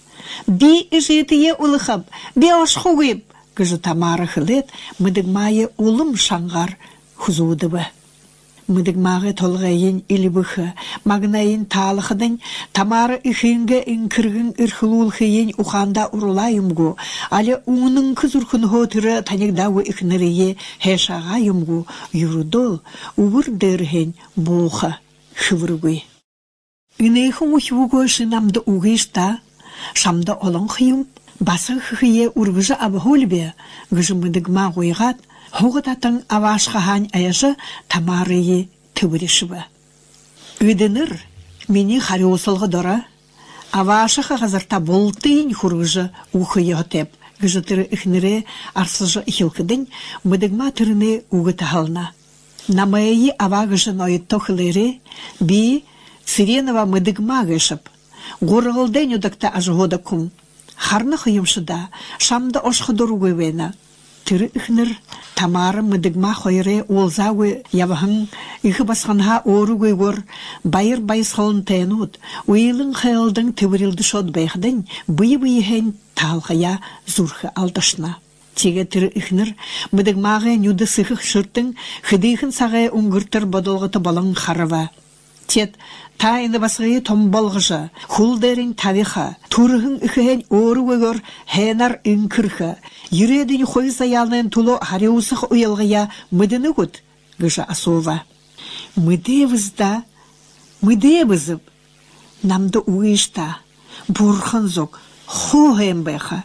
Би ижетие улыхап, би ашхугып, гыжы тамары хылет, мыдыгмайы улым шаңғар хузудыбы. Мыдыгмағы толғайын илібіхі, магнайын талықыдың, тамары ихинге инкіргін үрхілулхейін уханда урулайымгу, али уның күзірхін хотыры танегдауы ихнірие хешағайымгу, юрудол, увыр дырхен бұғы шывыргуй. Инейхін ухивугу шынамды уғышта, шамда олон қиым, басы хые ургыжы абығолбе, гыжы мыдыгма ғойғат, хоғытатын авашқахан аяжы тамарые түбірішібі. Өдінір, мені хари осылғы дора, авашыға ғазырта болтыйын хургыжы ұқые ғытеп, гыжы түрі үхнірі арсыжы ихілкідін мыдыгма түріне ұғыты хална. Намайы авағыжы нойытты қылыры, би сиренова мыдыгма ғышып, Горғылден өдікті ажығода күн. Харны қиымшыда, шамда ошқы дұрғы вена. Түрі үхнір, тамары мыдыгма қойыры олзауы явығын, үхі басқанға орығы ғыр, байыр байсқылын тәйінуд, уйлың қайылдың түбірілді шод байқыдың, бұй-бұйхен талғая зұрқы алдышына. Теге түрі үхнір, мыдыгмағы нүді сықық шырттың, хыдейхін сағай ұңғыртыр бодолғыты балың қарыва. Тет, тайны басғайы томбалғыжы, хулдерін тавиха, турғын үхен оры-өгір хэнар үнкірхі, юредін қой заялын тұлы хареусық ұялғыя мүдіні күд, гыжы асова. Мүдебізда, мүдебізіп, намда уишта, бурханзок, хоhem беха.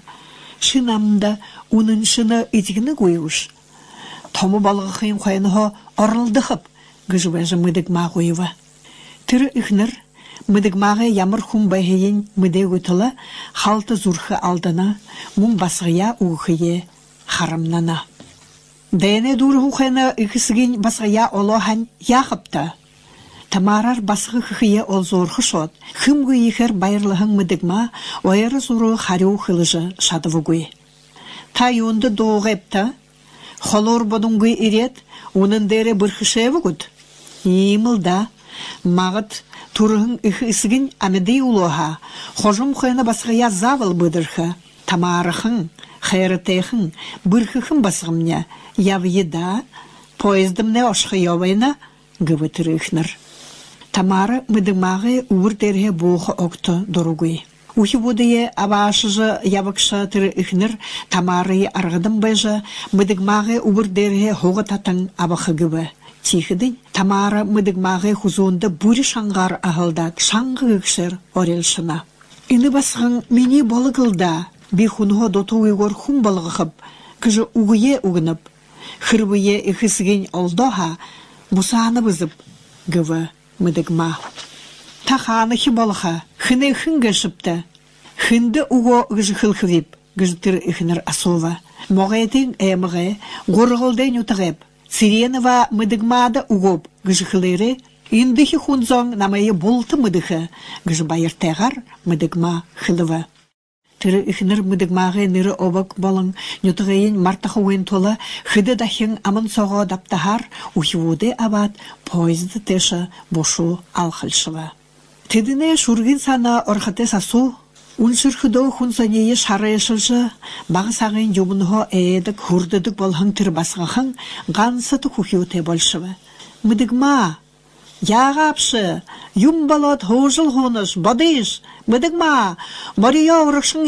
Шинамда унын шына итигіні гуюш. Тому балығы қиын қойынығы орылдықып, гыжыбәжі мыдыгма қойыва. Тірі үхнір, мыдыгмағы ямыр хум бәйгейін мыды өтілі халты зұрхы алдына, мұн басғыя уғые харамнана. Дәйіне дұрғы қойыны үкісігін басғыя олоған яқыпта. Тамарар басғы қықые ол зорғы шот, хүмгі ехер байырлығын мыдыгма, ойыры зұры харю қылыжы шадывығой. Та йонды доғепта, холор бодуңгы ирет, унын дәрі бірхішеві күд. Емілда, мағыт тұрығын үхісігін әмеді ұлыға, қожым қойыны басғыя завыл бұдырғы, тамарықын, қайрытайқын, бірхіқын басғымня, явыда, поездымнеошқы явайна, гывытыр үхнір. Тамара мыдымағы уыр дәрге боғы оқты дұрығой. Ухи водые абашыжы явықшы тірі үхнір Тамарыйы арғыдым байжы мыдымағы уыр дәрге хоғы татың абақы гыбы. Тихідін Тамара мыдымағы хузуынды бүрі шаңғар ағылдат, шаңғы үкшір орелшына. Іні басығын мені болығылда, бейхунғы доту ұйғыр хун болығып, күжі уғые уғынып, хырбые үхісігін олдоға, мұсаны бұзып, гывы. Мыдыгма. Таханы хибалха, хыны хынга шыпта. Хынды уго гыжхылхвип, гыжтыр ихнер асова. Моғайтын әміғі, ғорғылден утығып. Сиренова мыдыгмада угоп гыжхылыры, индыхи хунзон намайы болты мыдыхы, гыжбайыртағар мыдыгма хылыва. Тыры ихнер мыдыгмағы ныры обак болың, нютығайын мартақы ойын толы, хыды дахын амын соға даптахар, ухивуды абад, поезды тэші бошу алхылшыва. Тедіне шургин сана орхаты сасу, уншыр хыдо хунсанейі шарайшылшы, бағы сағын юмынғы әйедік хурдыдық болғын тыр басғақын, ғансыты хухиуте болшыва. Мыдыгма, яғапшы, юм балат хоужыл хоныш, бадыш, мыдыгма, мария орықшын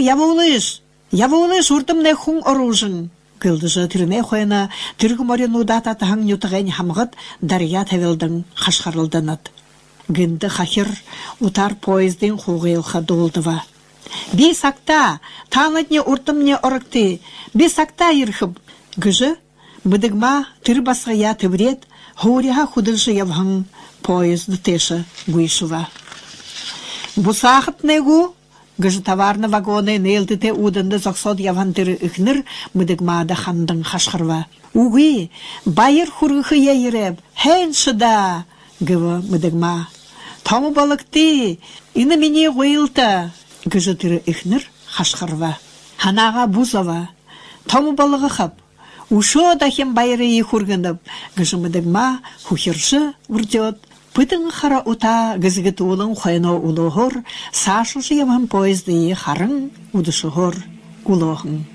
яволыш ұртымне хуң оружын. Гылдыжы түріне қойына түргі марину дататығын нютығын хамғыт дария тәвелдің қашқарылдынат. Гынды қахыр ұтар поездың қоғылға долдыва. Бесакта, таңытне ұртымне орықты, бесакта ерхіп. Гыжы, мыдыгма түр басғая түбірет, хоуриға худылшы явғын поезды теші гүйшыва. Бұсақыт негу, гыжы товарны вагоны нейлдіте удынды зоқсод явантыры үкнір мыдыгмада хандың қашқырва. Уғы, байыр хұрғықы ейіреп, хән шыда, гывы мыдыгма. Тамы балықты, іні мене ғойылта, гыжы түрі үкнір қашқырва. Ханаға бұзава, тамы балығы қап, ушо дахем байыры ей хұрғынып, гыжы мыдыгма хухиршы ұрдет. Пытың қара ұта гізгіт олың қойны ұлығыр, сашылшы емін поезды қарың ұдышығыр ұлығың.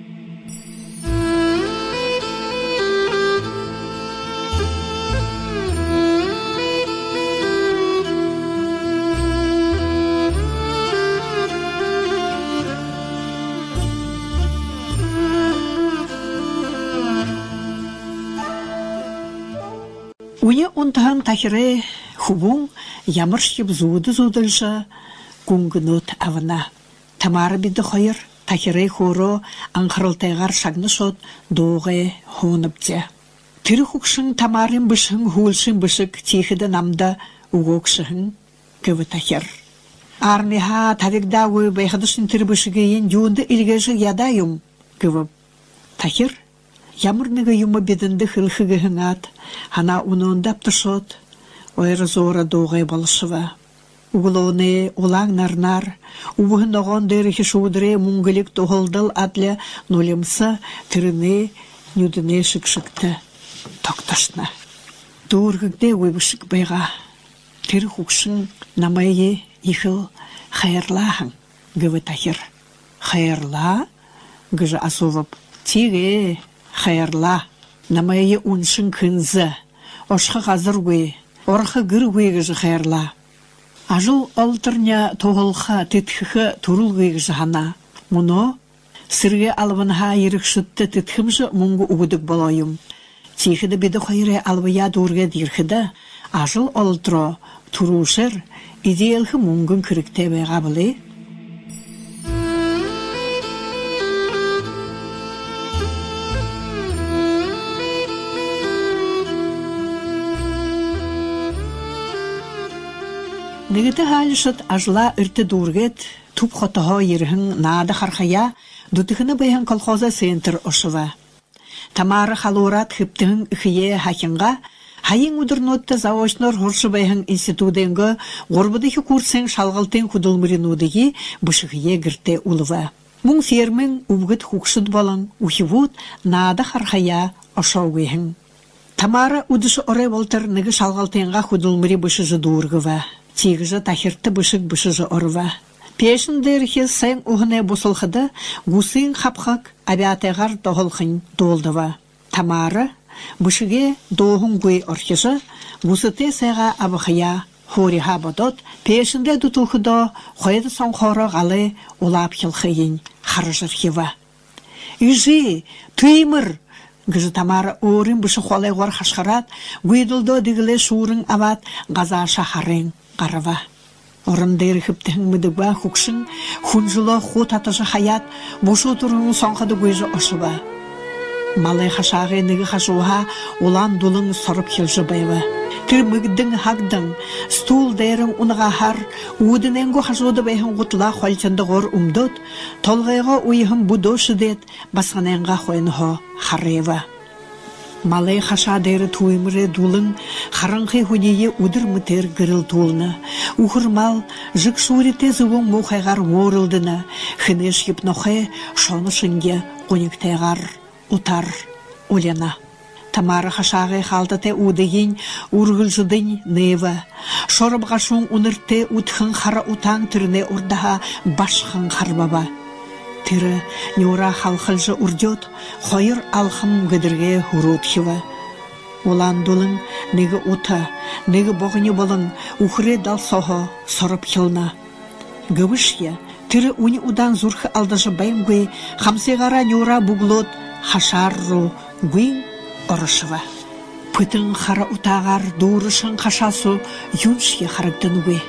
Уне онтаған тахиры хубун ямыршып зуды-зудылшы күнгінут авына. Тамары биді қойыр тахиры хору аңқырылтайғар шагны шот доғы хоныпте. Тірі хукшын тамарын бішін хулшын бішік тихіді намда уғокшығын көві тахир. Арныға тавигда өй байқадышын тірі бішігейін юнды илгежі ядайым көві тахир. Ямырныға юмы бедінді хылхығы ат, хана унондап тұшот, ойры зора доғай балышыва. Уғылуыны улаң нарнар, уғын оған дәріхі шудыры мұңгілік тоғылдыл адлы нолемса түріне нүдіне шық-шықты тоқташна. Дұрғыгде өйбішік байға, тір хұқшын намайы ехіл хайырлағын, гөві тахир. Хайырла, гыжы асовып, тиге, хайырла, намайы уншын күнзі, ошқы қазыр өй, орқы гір өйгіжі хайырла. Ажыл олтырня тоғылға тетхігі тұрыл өйгіжі хана. Мұны сірге алвынға ерікшітті тетхімжі мұңғы ұғыдық болайым. Тихіді беді қойыры алвыя дұрге дирхіді, ажыл олтыро тұрушыр идеялхы мунгын кіріктебе ғабылы. Нигіті халышыт ажла үрті дургет, туп хотығы ерхін нады хархая, дутыхыны байхан колхоза центр ошыва. Тамары халурат хыптығын үхие хакинға, хайын удырнотты заочнор хоршы байхан институтенгі ғорбыдығы курсын шалғалтын худылмыринудығы бұшығые гірте улыва. Мұң фермін ұвғыт хукшыд болын, ухивуд нады хархая ошауғыхын. Тамары удышы орай болтыр ныгы шалғалтынға худылмыри бұшыжы дургыва. Тигіжі тахирты бышык-бышыжы орва. Пешін дәрхе сайын ұғыне бұсылғыды, ғусын қапқақ абиатайғар доғылқын долдыва. Тамары бышыге доғын ғой орхежы, ғусыте сайға абықия хориға бодот, пешінде дұтылғыды қойды соңқоры ғалы олап хилхыйын қарыжыр хева. Үжі, түймір! Гыжы Тамары орын бұшы қолай ғор қашқарат, ғүйділді дігілі шуырын ават ғаза шахарын қарыва. Орындайры хыптығын мүдігба хукшын, хунжылы хут атыжы хаят, бұшы тұрының соңқыды көйжі ұшыва. Малай қашағы нығы қашуға олан дұлың сұрып келжі байва. Тір мүгдің хагдың, стул дайрың ұныға хар, уыдын әңгі қашуды байхын ғұтыла қолчынды ғор ұмдыд, толғайға ұйығын бұдошы дед, басқан әңға қойынғы харрева. Малай хаша дайры туымыры дулың, хараңқы худейе удыр мүтер гіріл тулны. Ухырмал, жық шурите зуың мұқайғар орылдыны, хынеш епнохы шоны шынге қонектайғар утар олена. Тамары хашағы қалдыте удыйын урғылжыдың нева. Шорып ғашуң унырте утхын қара утаң түріне урдаға башқын қарбаба. Тірі неура халқылжы урдет, қойыр алқым гыдырге хурут хива. Олан дулың негі ута, негі боғыны болың, ухыре дал соғы сорып хилна. Гөвішке, тірі уни удан зурхы алдыжы байым гөй, хамсеғара неура буглот, хашарру гөйін орышыва. Пытың қара утағар дұрышын қашасу юншке харагдын гөй.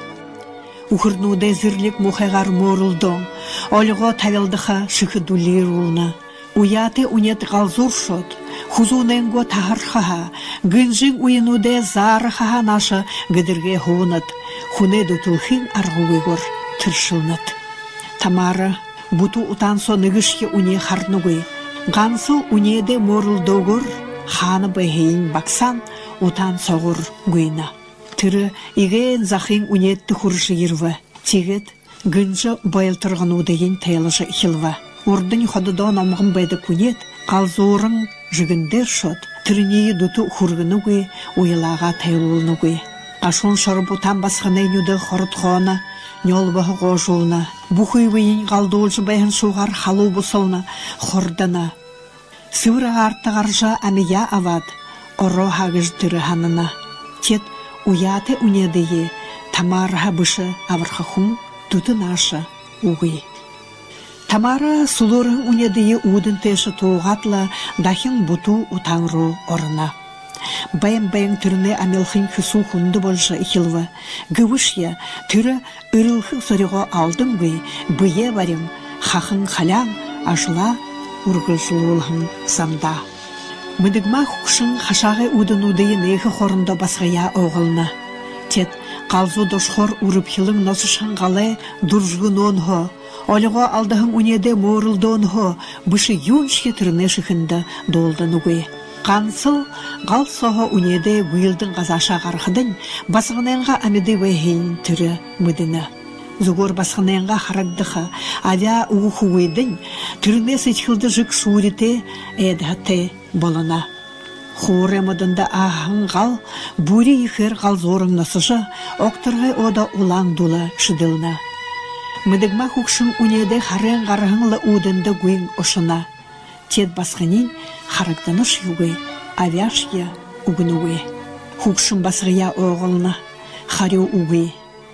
Ухырнудай зірлік мұқайғар морылдың, олығы тавелдыға шықы дулер ұлына. Уяты унет ғалзур шот, хузуненго тағархаға, гынжың уйынудай зарыхаға нашы гыдырге хуынат, хуне дутылхын арғуығыр түршілнат. Тамары бұту утансо нығышке уне харнуғый, ғансыл унеде морылдығыр, ханы байхейін бақсан утан соғыр гүйна. Тірі иген зақын унетті құрышы ерва. Тегет гынжы байылтырғын удайын тайлыжы хилва. Ордың қодыдан амғын байды күнет, қалзорың жігіндер шот, түрінейі дұты құрғыны гөй, уйлаға тайлылыны гөй. Қашон шарып ұтан басқанай нүді қорытқуына, нёлбағы қожуына, бұқый вейін қалдолжы байын суғар халу бұсылына, қордана. Сывыры артығаржа әмия авад, оро хағыж түрі ханына. Тет уяты унедeye Тамара бышы авырхахун туты наша угы. Тамара сулурын унедeye удын теші туғатла дахин буту утаңру орына. Байын түріне амелхын күсу хунды болжа ихилва. Гывышья түрі үрілхін сорыға алдым гы, бүйе барым, хахын халян ажла ургылжылылхын самда. Мүдігма хұқшын қашағы удын удайы негі қорында басғая оғылына. Тет, қалзу дошқор урып хилың носышын ғалай дұржғын онғы, олыға алдығын үнеде морылды онғы, бұшы юншке түріне шықынды долдын үгі. Қансыл, ғал соғы үнеде бұйылдың ғазаша ғарқыдың, басғынайынға әмеді вәйхейін түрі мүдіні. Зугор басқанайынға харагдыға, авя уғуыдың, түріне сетхілді жүк шурите әдіғатты болына. Хуре мыдында ағын ғал, бүре ехер ғал зорың насыжы, оқтырғай ода улаң дулы шыдылына. Мүдігма хұқшын үнеде харен ғарғынлы удынды гүйін ұшына. Тет басқанин харагдыныш югы, авяшия угын угы. Хұқшын басғыя оғылына, харю угы.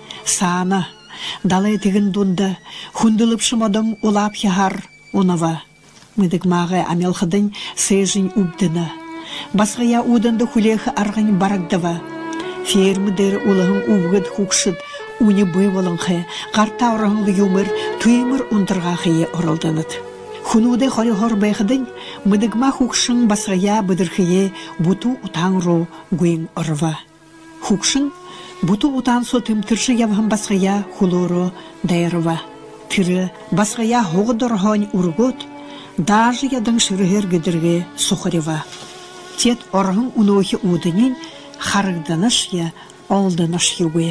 Сана, далай тігін дұнды, хүнділіп шымадың улап яғар онова. Мүдігмағы амелхыдың сейжін үбдіні. Басғыя удынды хүлеқі арғын барагдыва. Фермідер улығын ұвғыд хұқшыд, Уни бывалынхы, қарта ораңлы юмыр, туймыр ұндырғақые оралданыд. Хунуде хори хорбайхыдың, мыдыгма хукшың басғая быдырхые буту утаңру гуин орва. Хукшың буту утан сотым тыршы явхын басғая хулуру дайрва. Тыры басғая хоғыдырхань ургот, даже ядың шырығыр гідірге сухарева. Тет орғын унохи удынин харыгданыш я алданыш югуе.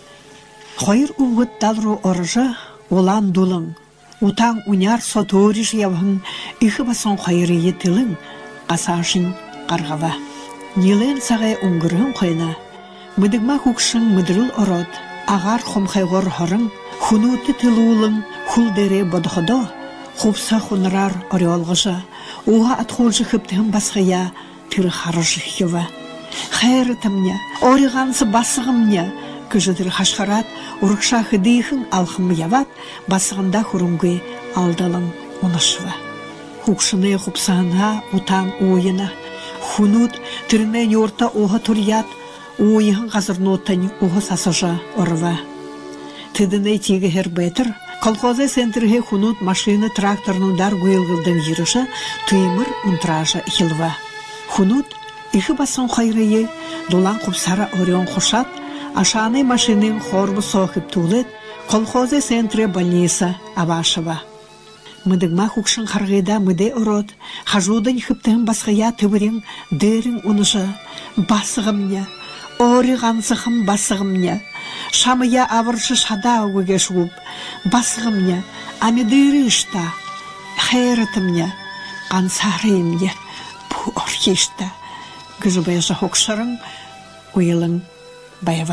Хойыр уғыт далру оржа олан дулың, утан уняр соториш явхын ихы басан хойыры етілің қасашын қарғава. Нилен сағай ұңгырын қойна, мыдыгма хукшың мыдырыл ород, ағар хомхайғыр хорың, хунуты тылуылың хулдере бодықыдо, хупса хунрар ореолғыжа, уға атхолжы хыптығын басқая тыры харыжы хева. Хайры тамня, ориғансы басығымня, күжідір хашқарат, ұрықша хыдыйхын алхымы яват, басығында хұрынғы алдалың онышыва. Хукшыны хупсағына утан ойына, хунут түрмен орта оға турят, ойығын қазырнотын оғы сасыжа орва. Тыдыны тегі хербетір, колхозы сентрге хунут машины тракторның дар гуйлғылдың jirışı түймір унтража хилва. Хунут ихы басан хайрые, дулан купсара орион хушат, ашаны машинын хорбу сохып тулет, колхозы сентре больница Авашева. Мыдыгма хукшын харгыда мыде ород, хажудын хыптығын басқая тыбырын дырын уныжа, басығымня, орығансықым басығымня, шамыя авыршы шада өгіге шуып, басығымня, амидыры ішта, хайрытымня, қансарымня, бұ орхешта, гүжібайжа хокшырың, уйлың байва.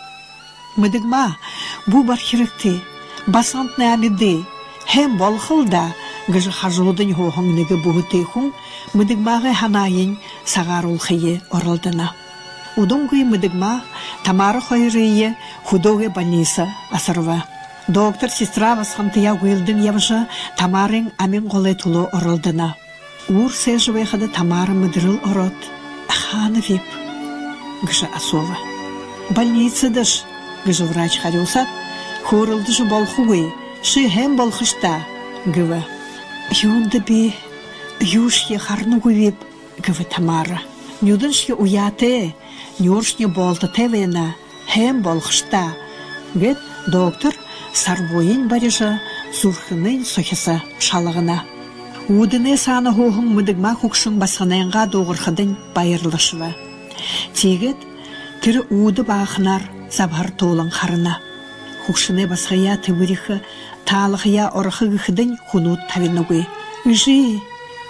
Мыдыгма, бұ бар хирікті, басантны амиды, hem bolxılda gıcı hajudın hoğunlığı buğuteyxun mıdıgmağı hanayın sağarul xeye oraldına. Udunguy mıdıgma tamarı xoyrıya hudoge banisa asarva. Doktor sestra vasxantıya güldün yavşa tamarın amin golay tulu oraldına. Uğur sejveyxada tamarı mıdırıl orad. Axanı vip gıcı asova. Больницадыш gıcı vraç xarusat xorıldışı bolxuguy. Ши hem bolxışta, gıvı. Yunda bir yuşki harnugu vip, gıvı Tamara. Nüdünşki uyate, nürşki bolta tevena, hem bolxışta. Gıt doktor sarvoyin barıja zurxının sohisa şalığına. Udine sana hoğun mıdıgma hukşun basğanayınğa doğırxıdın bayırlaşıva. Tegit, tiri udu bağınar zabhar toğlan xarına. Хукшыны басқая тывырихы, талықия орықы гыхыдың хунут тавинугы. Ижи,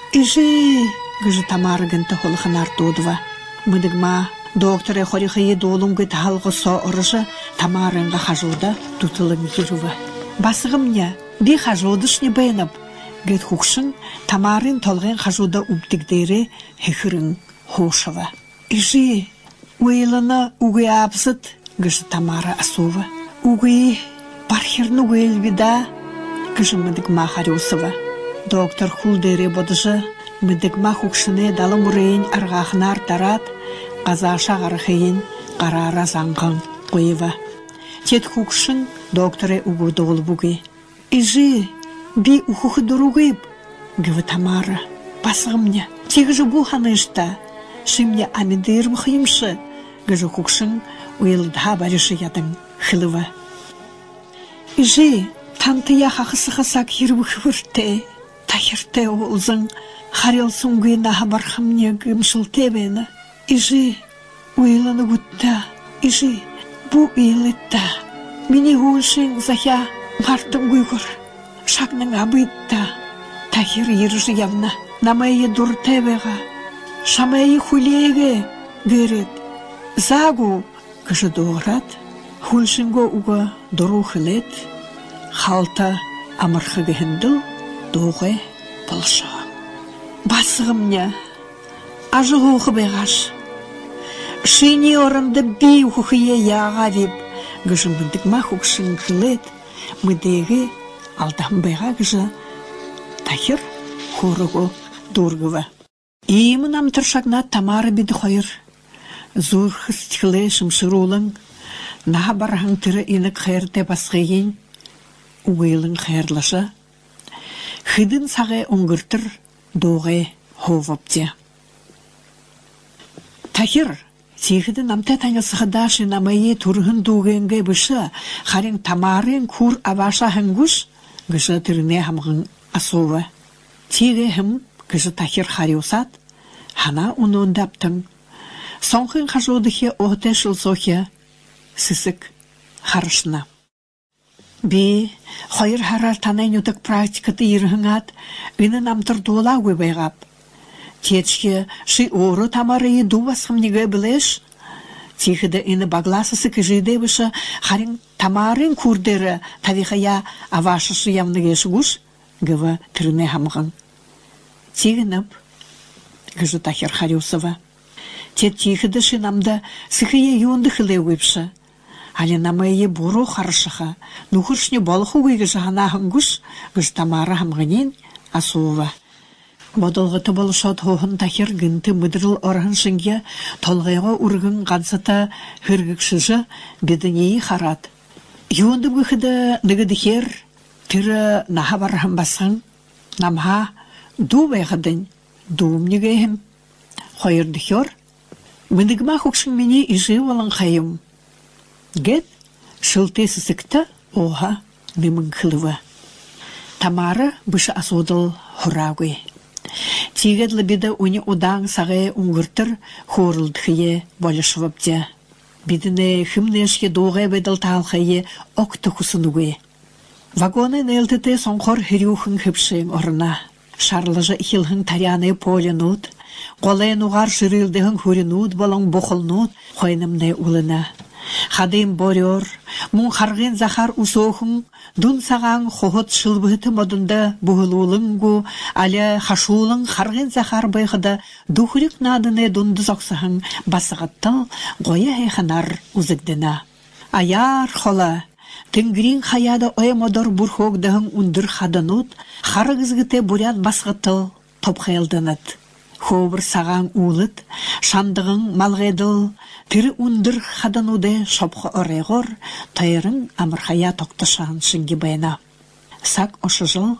гыжы тамарыгынты холықын артудыва. Мыдыгма докторы хорихые долуңгы талғы со орыжы тамарынға хажуда тутылың ерува. Басығымня, би хажудышны бәйніп, гыд хукшын тамарын толғын хажуда үптігдері хихырың хошыва. Ижи, уйлыны уғы абзыд, гыжы тамара асува. Угы бархерну гылбида кыжы мыдыгма харюсова. Доктор хулдере бодыжы мыдыгма хукшыны далым урейн арғахнар тарат қазаша ғархейн қарара заңғын қойыва. Тет хукшын докторы угуды ол бугы. Ижи, би ухухы дуругып, гывы Тамара. Басығымня, тегіжі бұханышта, шымня амидырым хыйымшы, гыжы хукшын уйлда барышы ядың. Хылыва. Ижи, тантыя хақысы-қасак ербі хывырте, тахирте олзың, харел сұңгүйна хабархымне гымшылте бені. Ижи, уйланы гутта, ижи, бұ уйлытта, мені гулшын захя мартын гүйгір, шагның абытта, тахир ержі явна, намайы дұрте беға, шамайы хулеге гөрет, загу кыжы доғрат, Хулшинго уга дорухылет, халта амырхыгы хінділ, доғы болша. Басығымня, ажығы ұқы бейғаш. Шыйни орынды бей ұқықые яға веп, гыжын мындыгма хукшын кылет, мыдегі алдам бейға гыжы, тахир хорығы дұргыва. Иймінам тұршагна Тамара биді қойыр, зұрхыз тікіле шымшырулың, наха барахан тыры инік хайрте басқайын, уғылың хайрлаша. Хыдын сағы оңғыртыр доғай ховапте. Тахир, тихіді намта таңысықыдашы намайы тұрғын дуғенге бұшы, харин тамарын күр аваша хынгуш, гышы тіріне хамғын асуы. Тиге хым гышы Тахир хариусат, хана унондаптың. Соңқын қажудығы оғыты шылсоқе, сысық харышына. Би, қойыр харар танайын өтік практикаты ерғыңат, үні намтыр дуыла өбайғап. Течке, ши оры тамарыйы дубасқым неге білеш? Тихіді үні бағласысы кіжейді бұшы, харин тамарын күрдері тавихая авашышы ямныгеш ғуш, гыва түріне хамғын. Тигініп, гыжы Тахир Хариусова. Тет тихіді шинамда сықые юнды хылы өпші. Али намайы буру харышыға, нұхыршыны болықы өйгі жағана ғынгуш, гыж тамары хамғынен асуыва. Бодылғыты болышат хоғын Тахир гынты мұдырыл орғын шынге толғайға ұрғын ғансыта хүргікшіжі бедінейі харат. Юнды бұқыды нығыдықер түрі наға барғын басын, намға ду байғыдын, дуым негейім. Қойырдықер, мұндығыма құқшын мені ижи олын қайым. Гет, шылты сысықты оға нымын қылывы. Тамары бұшы асудыл хұрағы. Тигедлі беді уни удаң сағай ұңғыртыр хорылдықые болышывапте. Бидіне хымнешке доғай беділ талқайы оқты құсынуы. Вагоны нелтіті соңқор хүрюхын хыпшың орына. Шарлыжы ихилхын таряны полинут, қолайын уғар шырылдығын хүрінут болың бұқылнут қойнымны улына. Хадым борyor, мұн қарғын захар усоқын, дұн саған қоғыт шылбыты модында бұғылулыңгу, алі хашулың қарғын захар байқыда дұхырик надыны дұнды зоқсығын басығыттыл ғойы хайханар ұзыгдына. Аяр қола, тінгрин хаяда оймадар бұрхоғдығын ұндыр хадынут, қарығызгыты бурят басғыттыл топқайылдынат. Хобыр саған улыт, шандығың малғайдыл, тірі ұндыр хадануды шопқы орайғыр, тайырың амырхая тоқтышан шынги байна. Сак ошы жыл,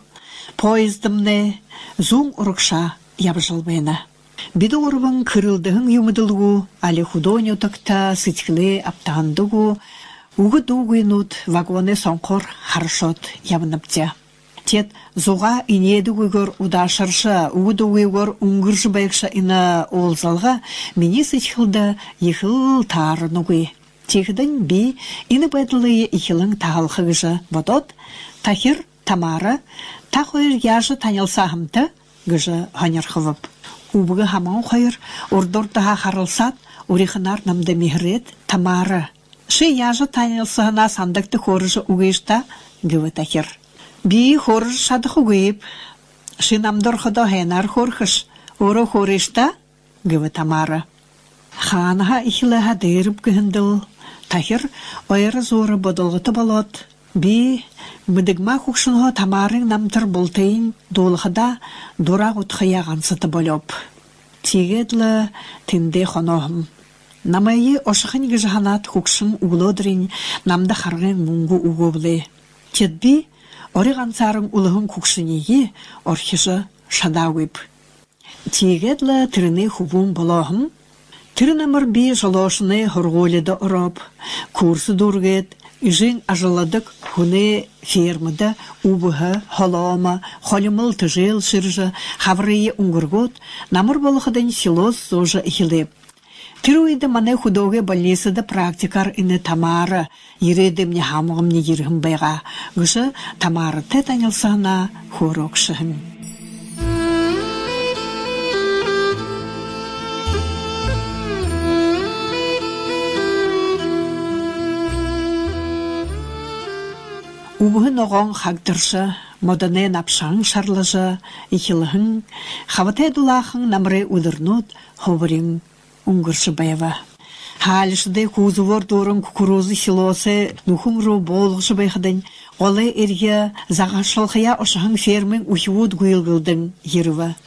поездымны зұң ұрықша ябжыл байна. Биді орывың кірілдігің юмыдылғу, алі худоню тоқта сытқылы аптағындығу, уғы дуғынут вагоны соңқор харшот ябынапте. Тет зуға инеді өйгір удашыршы, уыды өйгір ұңғыржы байықша ина олзалға мені сычқылды ехіл тарын ұғы. Тегідің би ині бәділі ехілің тағылқығыжы бодот, Тахир Тамары та қойыр яжы танылсағымды гыжы ғанерқывып. Убығы хаман қойыр ордордыға қарылсат, орихынар намды мехрет Тамары. Шы яжы танылсағына сандықты қорыжы ұғышта гывы Тахир. Би хорыш шадық ұғып, шинамдыр құда хэнар хорхыш, оры хорышта, гывы Тамары. Ханаға ихіліға дайырып күхінділ, Тахир ойыры зоры бодылғыты болот. Би мүдігма құқшынғы Тамарын намтыр бұлтайын долғыда дурақ ұтқаяғансыты болып. Тегедлі тінде қоноғым. Намайы ошықын гіжіғанат құқшын ұғылодырын намды қарғын мұңғы ұғылы. Тедбі Орыған сарын ұлығын күкшінеге орхишы шадауып. Тегедлі түріне хубун болағым. Түрінімір бі жолошыны ғырғоледі ұрап, курсы дұргет, үжін ажыладық хүне фермада убыға, холома, холымыл түжел шыржы, хаврые ұңғыргот, намыр болықыдың силос зожы ихилеп. Тируиды маны худоге больницада практикар ины Тамары, ередім не хамығым не ерғым байға. Гүші Тамары тәт анылсағына хорокшығын. Убығын оғын қағдыршы, моданы напшаң шарлыжы, ихіліғын, қаватай дулақын намыры ұдырнут, ховырың. Уңгыршы байва. Халышыдай кузывор дорын кукурузы силосы нухумру болғышы байқыдың, олай әрге зағашылқия ошағын фермін ұхивуд гуйлгылдың еріва.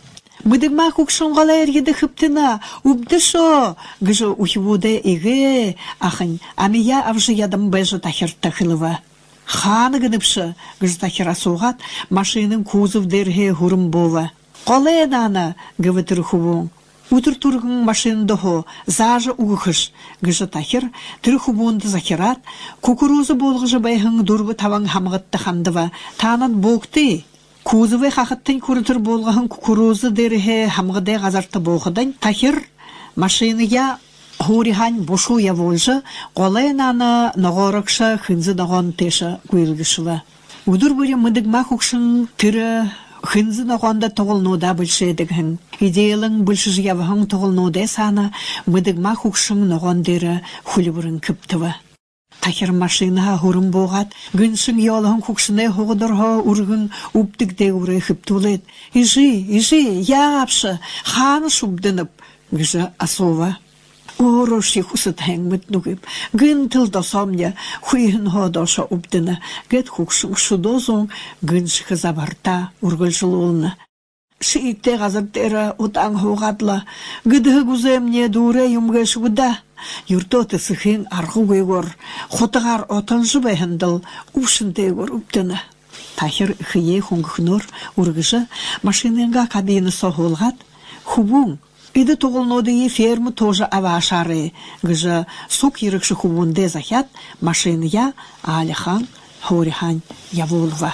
Мыдыгма хукшонғала әргеді хыптына, убдышо, гыжы ухивуде иге, ахын, амия авжы ядым бәжі тахиртта хылыва. Ханы гыныпшы, гыжы тахира соғат, машинын кузов дерге хурым бола. Қолы әнана, гывытыр хубуң. Утыр тургын машиндохо, зажы уғыш, гыжы тахир, тыр хубуынды захират, кукурузы болғыжы байхың дұрбы таван хамғытты хандыва, танат боқты. Кузовы хақыттын күрітір болғығын кукурузы дерге хамғыдай ғазарты болғыдан, тахир машиныя хурихан бошу я волжы, қолы әнана нағорықшы хынзы дағын теші көйлгішілі. Удыр бөрі мыдыгма хукшын тірі хынзы нағанда тоғылнуда бүлшедігін. Идеялың бүлшіз явығын тоғылнуда саны мыдыгма хукшын нағандері хулібірін күптіві. Тахир машинаға хұрым боғат, гүншін ялығын хукшыны хоғыдырға үргін үптігде үрі күптілет. Ижи, япшы, ханы шубдынып, гүжі асова. Ороши хусыт хәңмет нүгіп, гын тылда самня, хуйын ходаша үбдіні, гет хукшын шудозың, гүншігі забарта, үргіл жылуылны. Шиитте ғазырттері ұтаң хоғадла, гыдығы күземне дұре юмгеш ұда, юртоты сықын арғы көйгір, хотығар отынжы бәйінділ, ұшынте көр үбдіні. Тахир хые хуңғыныр, үргіші, машинынға кабины соғылғат, хубуң, иды тоғылнодығы фермы тоже авашары, гыжы сук ерікші хубунде захят, машиная алихан, хорихан явулва.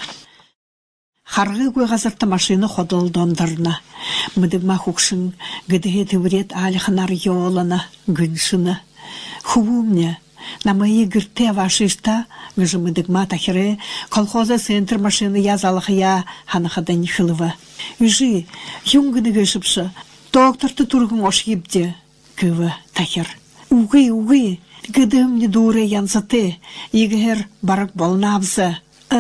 Харғы көғазырты машины ходыл дондырны. Мыдыгма хукшын гыдығы төврет алиханар йоланы, гыншыны. Хубумне, намайы гірте авашышта, гыжы мыдыгма тахиры, колхоза центр машины язалықия ханахадан хылыва. Үжі, юңгыны гышыпшы, доктор-ты тургын ош ебде, көві тахир. Уғы, гыдымне дуре янзаты, егер барық болнабзы.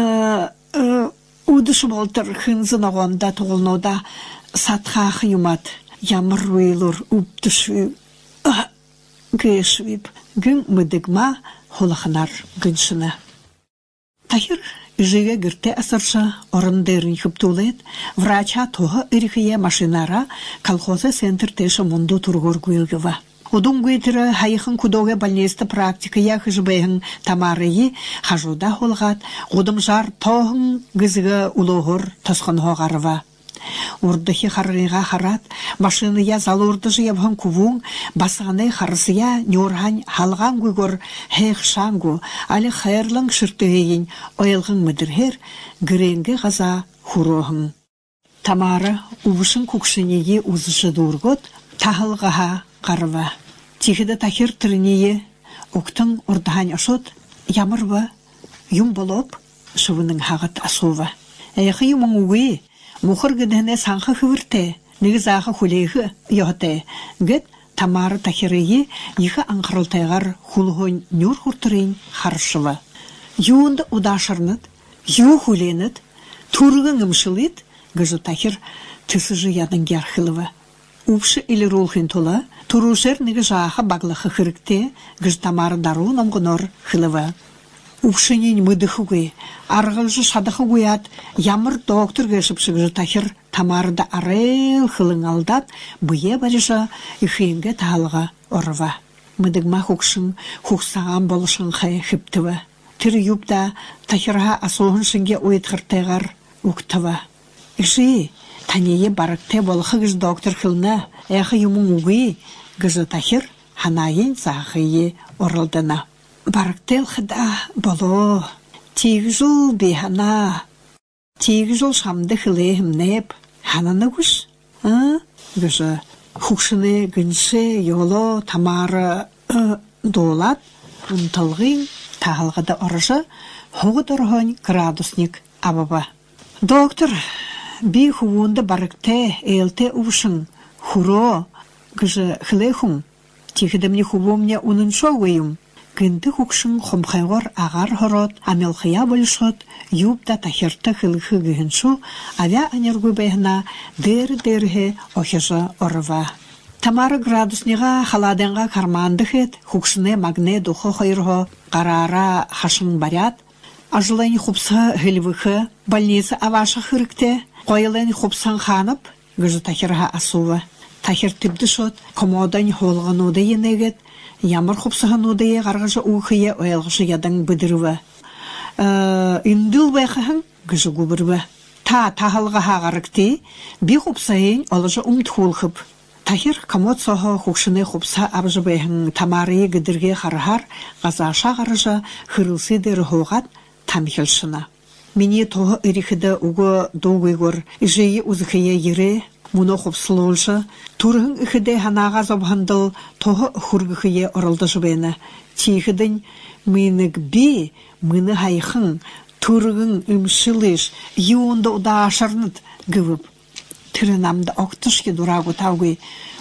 Удышы болтыр хынзын оғанда тоғылнода сатқақ юмат, ямыр уйлыр үптіші, гешвип, гүн мыдыгма холақынар гүншіні. Тахир Жиге гірте асыршы орындерін хүптулет, врача тоғы үріхие машинара колхозы центр теші мұнду тұрғыр көйгіва. Удың көйтірі хайықын күдоғы больнесті практикая хыжбайын тамарыйы хажуда холғат, ғудым жар тоғын гізігі улығыр тосқын хоғарыва. Урдыхи харыға харат, машиная залурды жиябын кувун, басғаны харысыя нюрхан халған гүгір хэйх шангу, алі хайрлың шыртығейін ойылғын мүдірхер, гіренгі ғаза хурохын. Тамары ұвышын күкшінеге ұзышы дұргыт, тахылғаға қарыва. Тихіді тахир түрінеге, ұқтың урдыхан ашот, ямырва, юм болып, шывының хағыт асува. Әйқы юмың уғы, Мухыр гыдыны санхы хывырте, нигзахы хулейхы йоте, гыд тамары тахирыйы ихы аңқырылтайғар хулғын нюр хуртырын харшыва. Юынды удашырныд, ю хуленыд, тургын ымшылыд, гыжы тахир тысыжы ядын гярхылыва. Упшы или рулхын тола, турушер нигзахы баглахы хырыкте, гыжы тамары дару намғынор хылыва. Упшынен мыдыхугы, арғылжы шадықы гуят, ямыр доктор гешіпшігжі тахир тамарда арел хылың алдат, бұе барыжа үхенге талға орыва. Мыдыгма хукшын, хуксаған болышын қай хіптіва. Тір юбда тахирға асуғын шынге ойытқыртайғар ұқтыва. Үші, танее барықте болықы гіж доктор хылна, әқы юмың уғы, гіжі тахир ханайын зағыйы орылдына. Барықтел қыда боло, 8 жыл бейхана, 8 жыл шамды хылейхім неп, хананы күш? Гүші, хукшыны гүнші, йоло, тамары долат, ұнтылғын, тағылғыда орыжы, хоғы дұрғын градусник абаба. Доктор, бей хуынды барықте, әлте ұвшын, хуро, гүші хылейхім, тихідімні хубомне унын шоуыйым. Гынды хукшын хомхайгор агар хорот, амелхия болшот, юбда тахирта хылхы гыншу, авя анергу бэхна дэр-дэрхэ охежа орва. Тамары градуснига халаденга кармандыхет, хукшыны магне духо хайрхо, карара хашын барят, ажылайны хупса хылвыхы, больница аваша хырыкте, қойлайны хупсан ханып, гыжы тахирха асува. Тахир тибдишот, комодан холгану да енегет, ямар хупсагану да е гаргыжы ухые оялгышы ядан быдырва. Индыл байхахан гыжы губырва. Тахалга хагарыкти, би хупсаин олыжы умтхулхып. Тахир комод сохо хукшыны хупса абжы байхын тамары гыдырге харахар, газаша гарыжы хырылсы дыры хоғат тамхилшына. Мені тоғы ирихіді уғы доғыгыр, жейі узықые ері, мұны хупсылолшы, турғын үхіде ханаға забхандыл тоғы хургықые орылды жыбені. Тейхідің мүйінік бі, мүйіні хайхын, турғын үмшіліш, еуынды ұда ашарныд гывып. Түрінамды оқтышке дұрағу тауғы,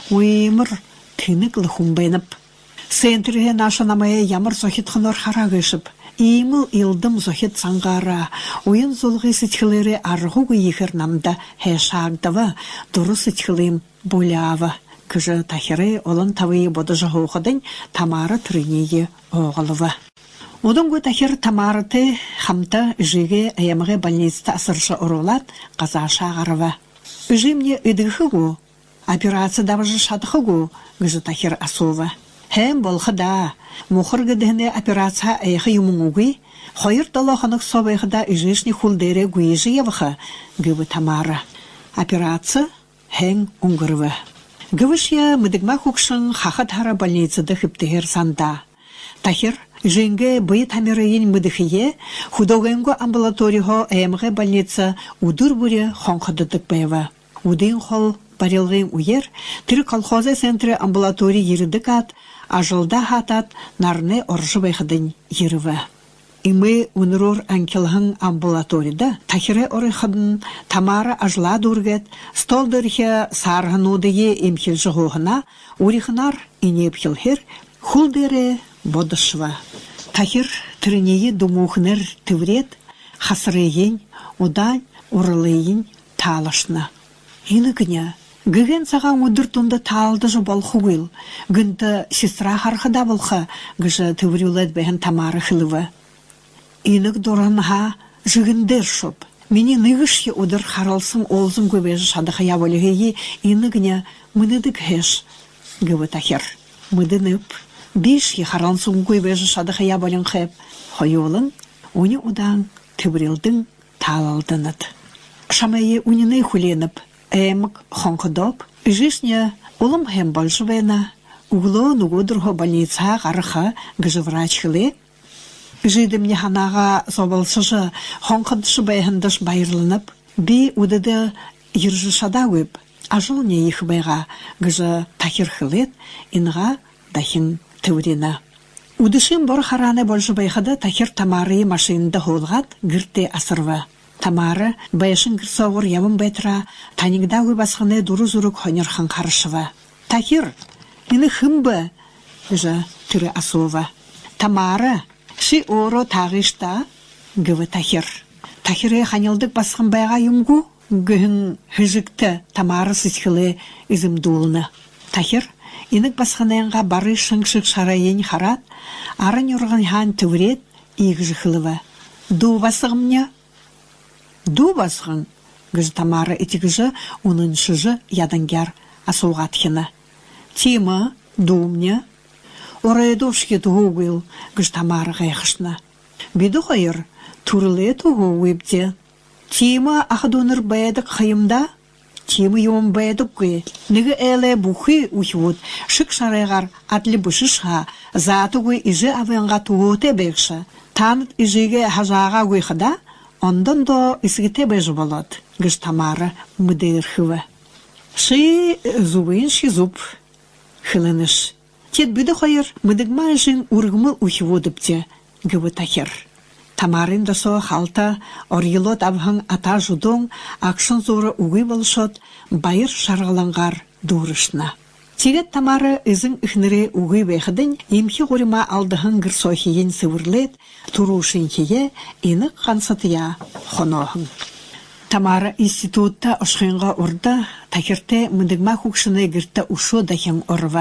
уймыр түйнік лұхым бәйніп. Сентріге нашынамая ямар зохитхыныр харағышып. Имыл илдым зохит саңғара, ойын золғы сетхілері арғуғы ехір намда хэшагдава, дұры сетхілім болявы. Күжі тахиры олын тавые бодыжы хоғыдың тамары түрінеге оғылывы. Одан тахир тамарыты хамта үжіге әйеміге больницта асыршы ұрулат қазаша ағарывы. Үжімне үдігі ғу, операция давыжы шадығы ғу, күжі тахир асуывы. Хэм болхыда, мухыргыдыны операция айхы юмунгуги, хойыр далаханық собайхыда үжішні хулдері гуижі евіхі, гывы тамара. Операция хэң уңгырвы. Гывышия мыдыгма хукшын хахатхара больницада хыптығыр санда. Тахир үжінгі бұй тамирайын мыдыхие, худогэнго амбулаториho әйімгі больница удыр бүрі хонқыдыдық бәйві. Удын хол барилғын уер, тірі колхозы центрі амбулаторий ерідік ат, ажылда хатат нарны оржы байхыдын еріві. Имы унрур анкелхын амбулаторида тахире орыхыдын тамара ажла дургет, столдырхе сарғынудығы емхелжі ғоғына, урихынар инепхелхер хулдері бодышва. Тахир түрінеyi думухнер тыврет, хасырыйын, удан урылыйын талышны. Инігіне, гыген саған өдір тұнды талдыжы болхуғыл, гынты сестра хархыда болха, гыжы тыврюлет бәйін тамары хылывы. Иніг дұрынға жығындер шоп. Мені нығышке өдір харалсын олзын көбежі шадықы яволығыйы инігіне мүнідік хеш, гывы тахир. Мүдініп, бешке харалсын көбежі шадықы яволын қеп, хойолын, уни удан тыврилдің талалдыныд. Шамайы унины хуленіп, Эмк хонқыдоп, үжішне олым хэм болжывена, угло нугудырхо больница ғарыха гыжы врачхылы. Үжидімне ханаға собалсыжы хонқыдышы байхындыш байырлынып, би удыды ержішада өп, ажыл не ехі байға гыжы тахирхылет, инға дахин төврена. Удышын бор хараны болжы байхыда тахир тамары машинды холғат гірте асырва. Тамары байшын кірсауыр явын бәйтіра, танигдауы басқыны дұру-зұрық хонерхан қарышыва. Тахир, мені хымбы, гыжы түрі асуыва. Тамары, ши оро тағышта, гывы Тахир. Тахиры ханилдық басқын байға юмгу, гүхін хыжыкты тамары сычхылы изымдуылны. Тахир, инік басқынайынға бары шыңшық шарайын харат, арын үрған хан түврет иғжы хылыва. Ду басығымне? Ду басғын, гыжы тамары итігжі унын шыжы ядангар асуғатхыны. Тимы, думне? Орaya довшке туғуғыл, гыж тамары ғайқышны. Беді қойыр, турылы туғуғыпте. Тимы ақыдоныр бәйдік қайымда? Тимы еуын бәйдік көй. Нығы әлі бұқы ұйвуд, шық шарайғар атлы бұшышға, заты көй ижі авыңға туғуыте бәйкші. Таныт ижіге хажаға көйқыда, ондан да ісігіте бәйжі болады, гыж тамары мұдайырхывы. Ши зубын ши зуб, хылыныш. Тет бүді қойыр, мұдығма жын ұрғымыл ұйвудыпте, гывы Тахир. Тамарын да со халта, орғылот абғын ата жудың, ақшын зоры ұғы болшот, байыр шарғаланғар дұрышна. Тегет тамары үзін үхнірі ұғы бәйхідін, емхи ғұрыма алдығын ғырсохиен сывырлет, тұрушын хие, инық қансатыя қонохын. Тамары институтта ұшқынға ұрды, Тахирте мұдығма хұқшыны гірті ұшу дахен ұрва.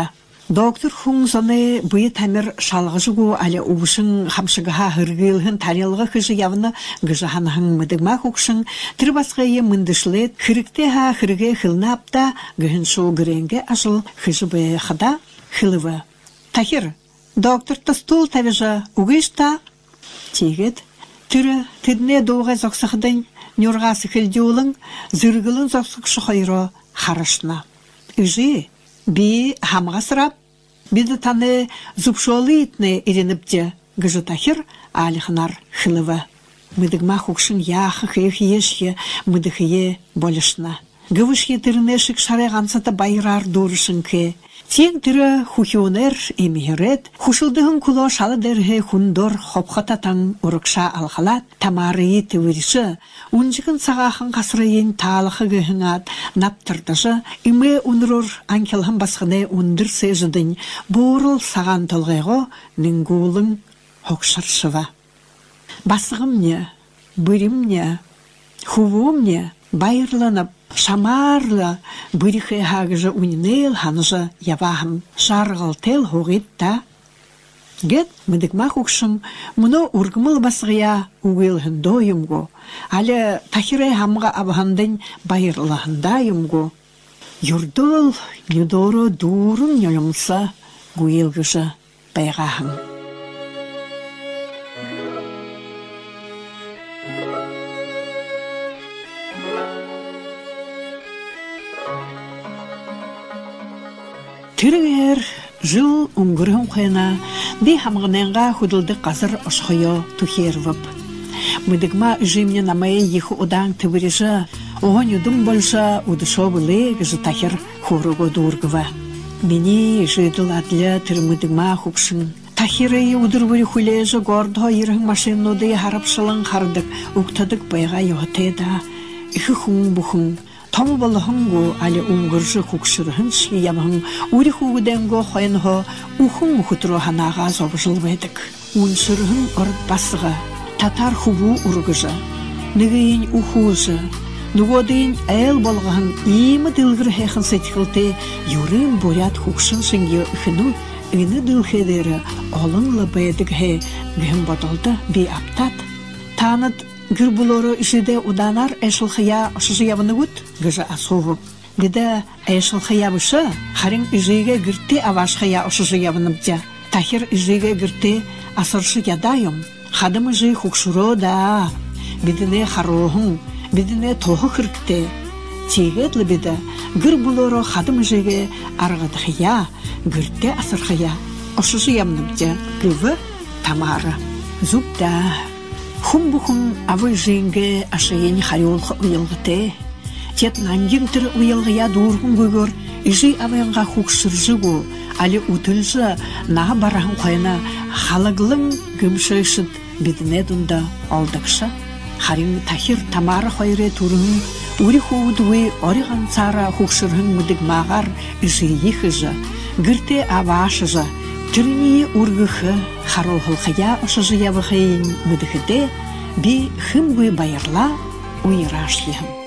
Доктор Хунзаны быйы тамир шалғыжыгу әлі ұвышын хамшыгаға хыргылғын тарелғы хыжы явны гыжаханахын мыдыгма хукшын тірбасқайы мындышлет хырыкте ха хырге хылна апта гыхын шоу гыренге ажыл хыжы быя хада хылывы. Тахир, доктор тастул тавижа угышта? Тегет, түрі тідіне доға зоқсақдың нюрғасы хылдеулың зыргылын зоқсық шұқайро харашна. Үжі, би хамға сырап, биді таны зубшолы итне иреніпте гыжы Тахир алихнар хылывы. Мыдыгма хукшын яхы хыйх ешке мыдыхые болышна. Гывышке тірінешік шарайғансата байрар дұрышын ке. Тең түрі хухионер емегерет, хушылдығын күло шалы дәрге хундор хопхататан ұрықша алғалат, тамарыйы төвіріші, унжығын сағақын қасырайын талықы гыхыңат, наптырдыжы, име унырыр анкелғын басқыны ундыр сейжыдың, борыл саған толғайғы нингулың хоқшыршыва. Басығым не, бұрым не, хувым не, байырланып, шамарлы бұрихы хағыжы унинел ханжы явахым жарғыл тел хоғит та. Гет мыдыкма хукшын мұны ургымыл басғыя уғылғын дойымго, әлі Тахирай хамға абғандың байырлығында юмго. Юрдол нүдоры дұрын нөлімса гуелгіжі байғахым. Түрігер жыл ұңгырын қойына бей хамғыненға худылды қазір ұшқойо тухервіп. Мыдыгма жимне намайы ехі одан төвірежі, оған үдім болша удышо бұлы гыжы Тахир хорығы дұргыва. Мені жидыл адлы түр мыдыгма хукшын. Тахиры удырвыры хүлежі гордо ерің машинуды харапшылың қардық, ұқтадық байға йоғатайда. Ихі хуң бұхың. Тому балахынго али уңгыржы хукшырхын шлиябын ури хугуденго хойнхо ухун хутро ханага зобжылбайдык. Уншырхын орд басыға, татар хубу ургыжы, нігейін ухужы, нугодейін әйл болғын имы дылгыр хейхын сетикілте юрын бурят хукшын шынге үхіну үні дылхедері олынлы байдык хей гім бодолды бей аптат. Таныд Гүрбулору ішіде уданар әшілхия ұшыжы явыны гүт, гыжы асуvu. Гіде әшілхия бұшы, харин үжеге гүрте авашхия ұшыжы явыны бде. Тахир үжеге гүрте асыршы ядайым. Хадым үжей хукшуро да, бидіне харухын, бидіне тоғы кіркте. Тегетлі биді, гүрбулору хадым үжеге арғадхия, гүрте асырхия ұшыжы явыны бде. Гүві тамары. Зубда. Хум-бухум авы жинге ашайын харюлғы уйылғыте. Тет нандин тір уйылғыя дұрғын гөгір, ижи авайынға хукшыржығу, али утылжы наға барағын қойына халығылың гүмшөйшіт бідіне дүнді алдықшы. Харин Тахир тамары қойыры тұрын, ури хуудуы ориған цара хукшырғын мүдік мағар ижи ехіжі, гірте авашыжы, Түріне ургыхы харолхылхая ұшыжы явықайын мүдіхіде бі хымбы байырла уйраш ехім.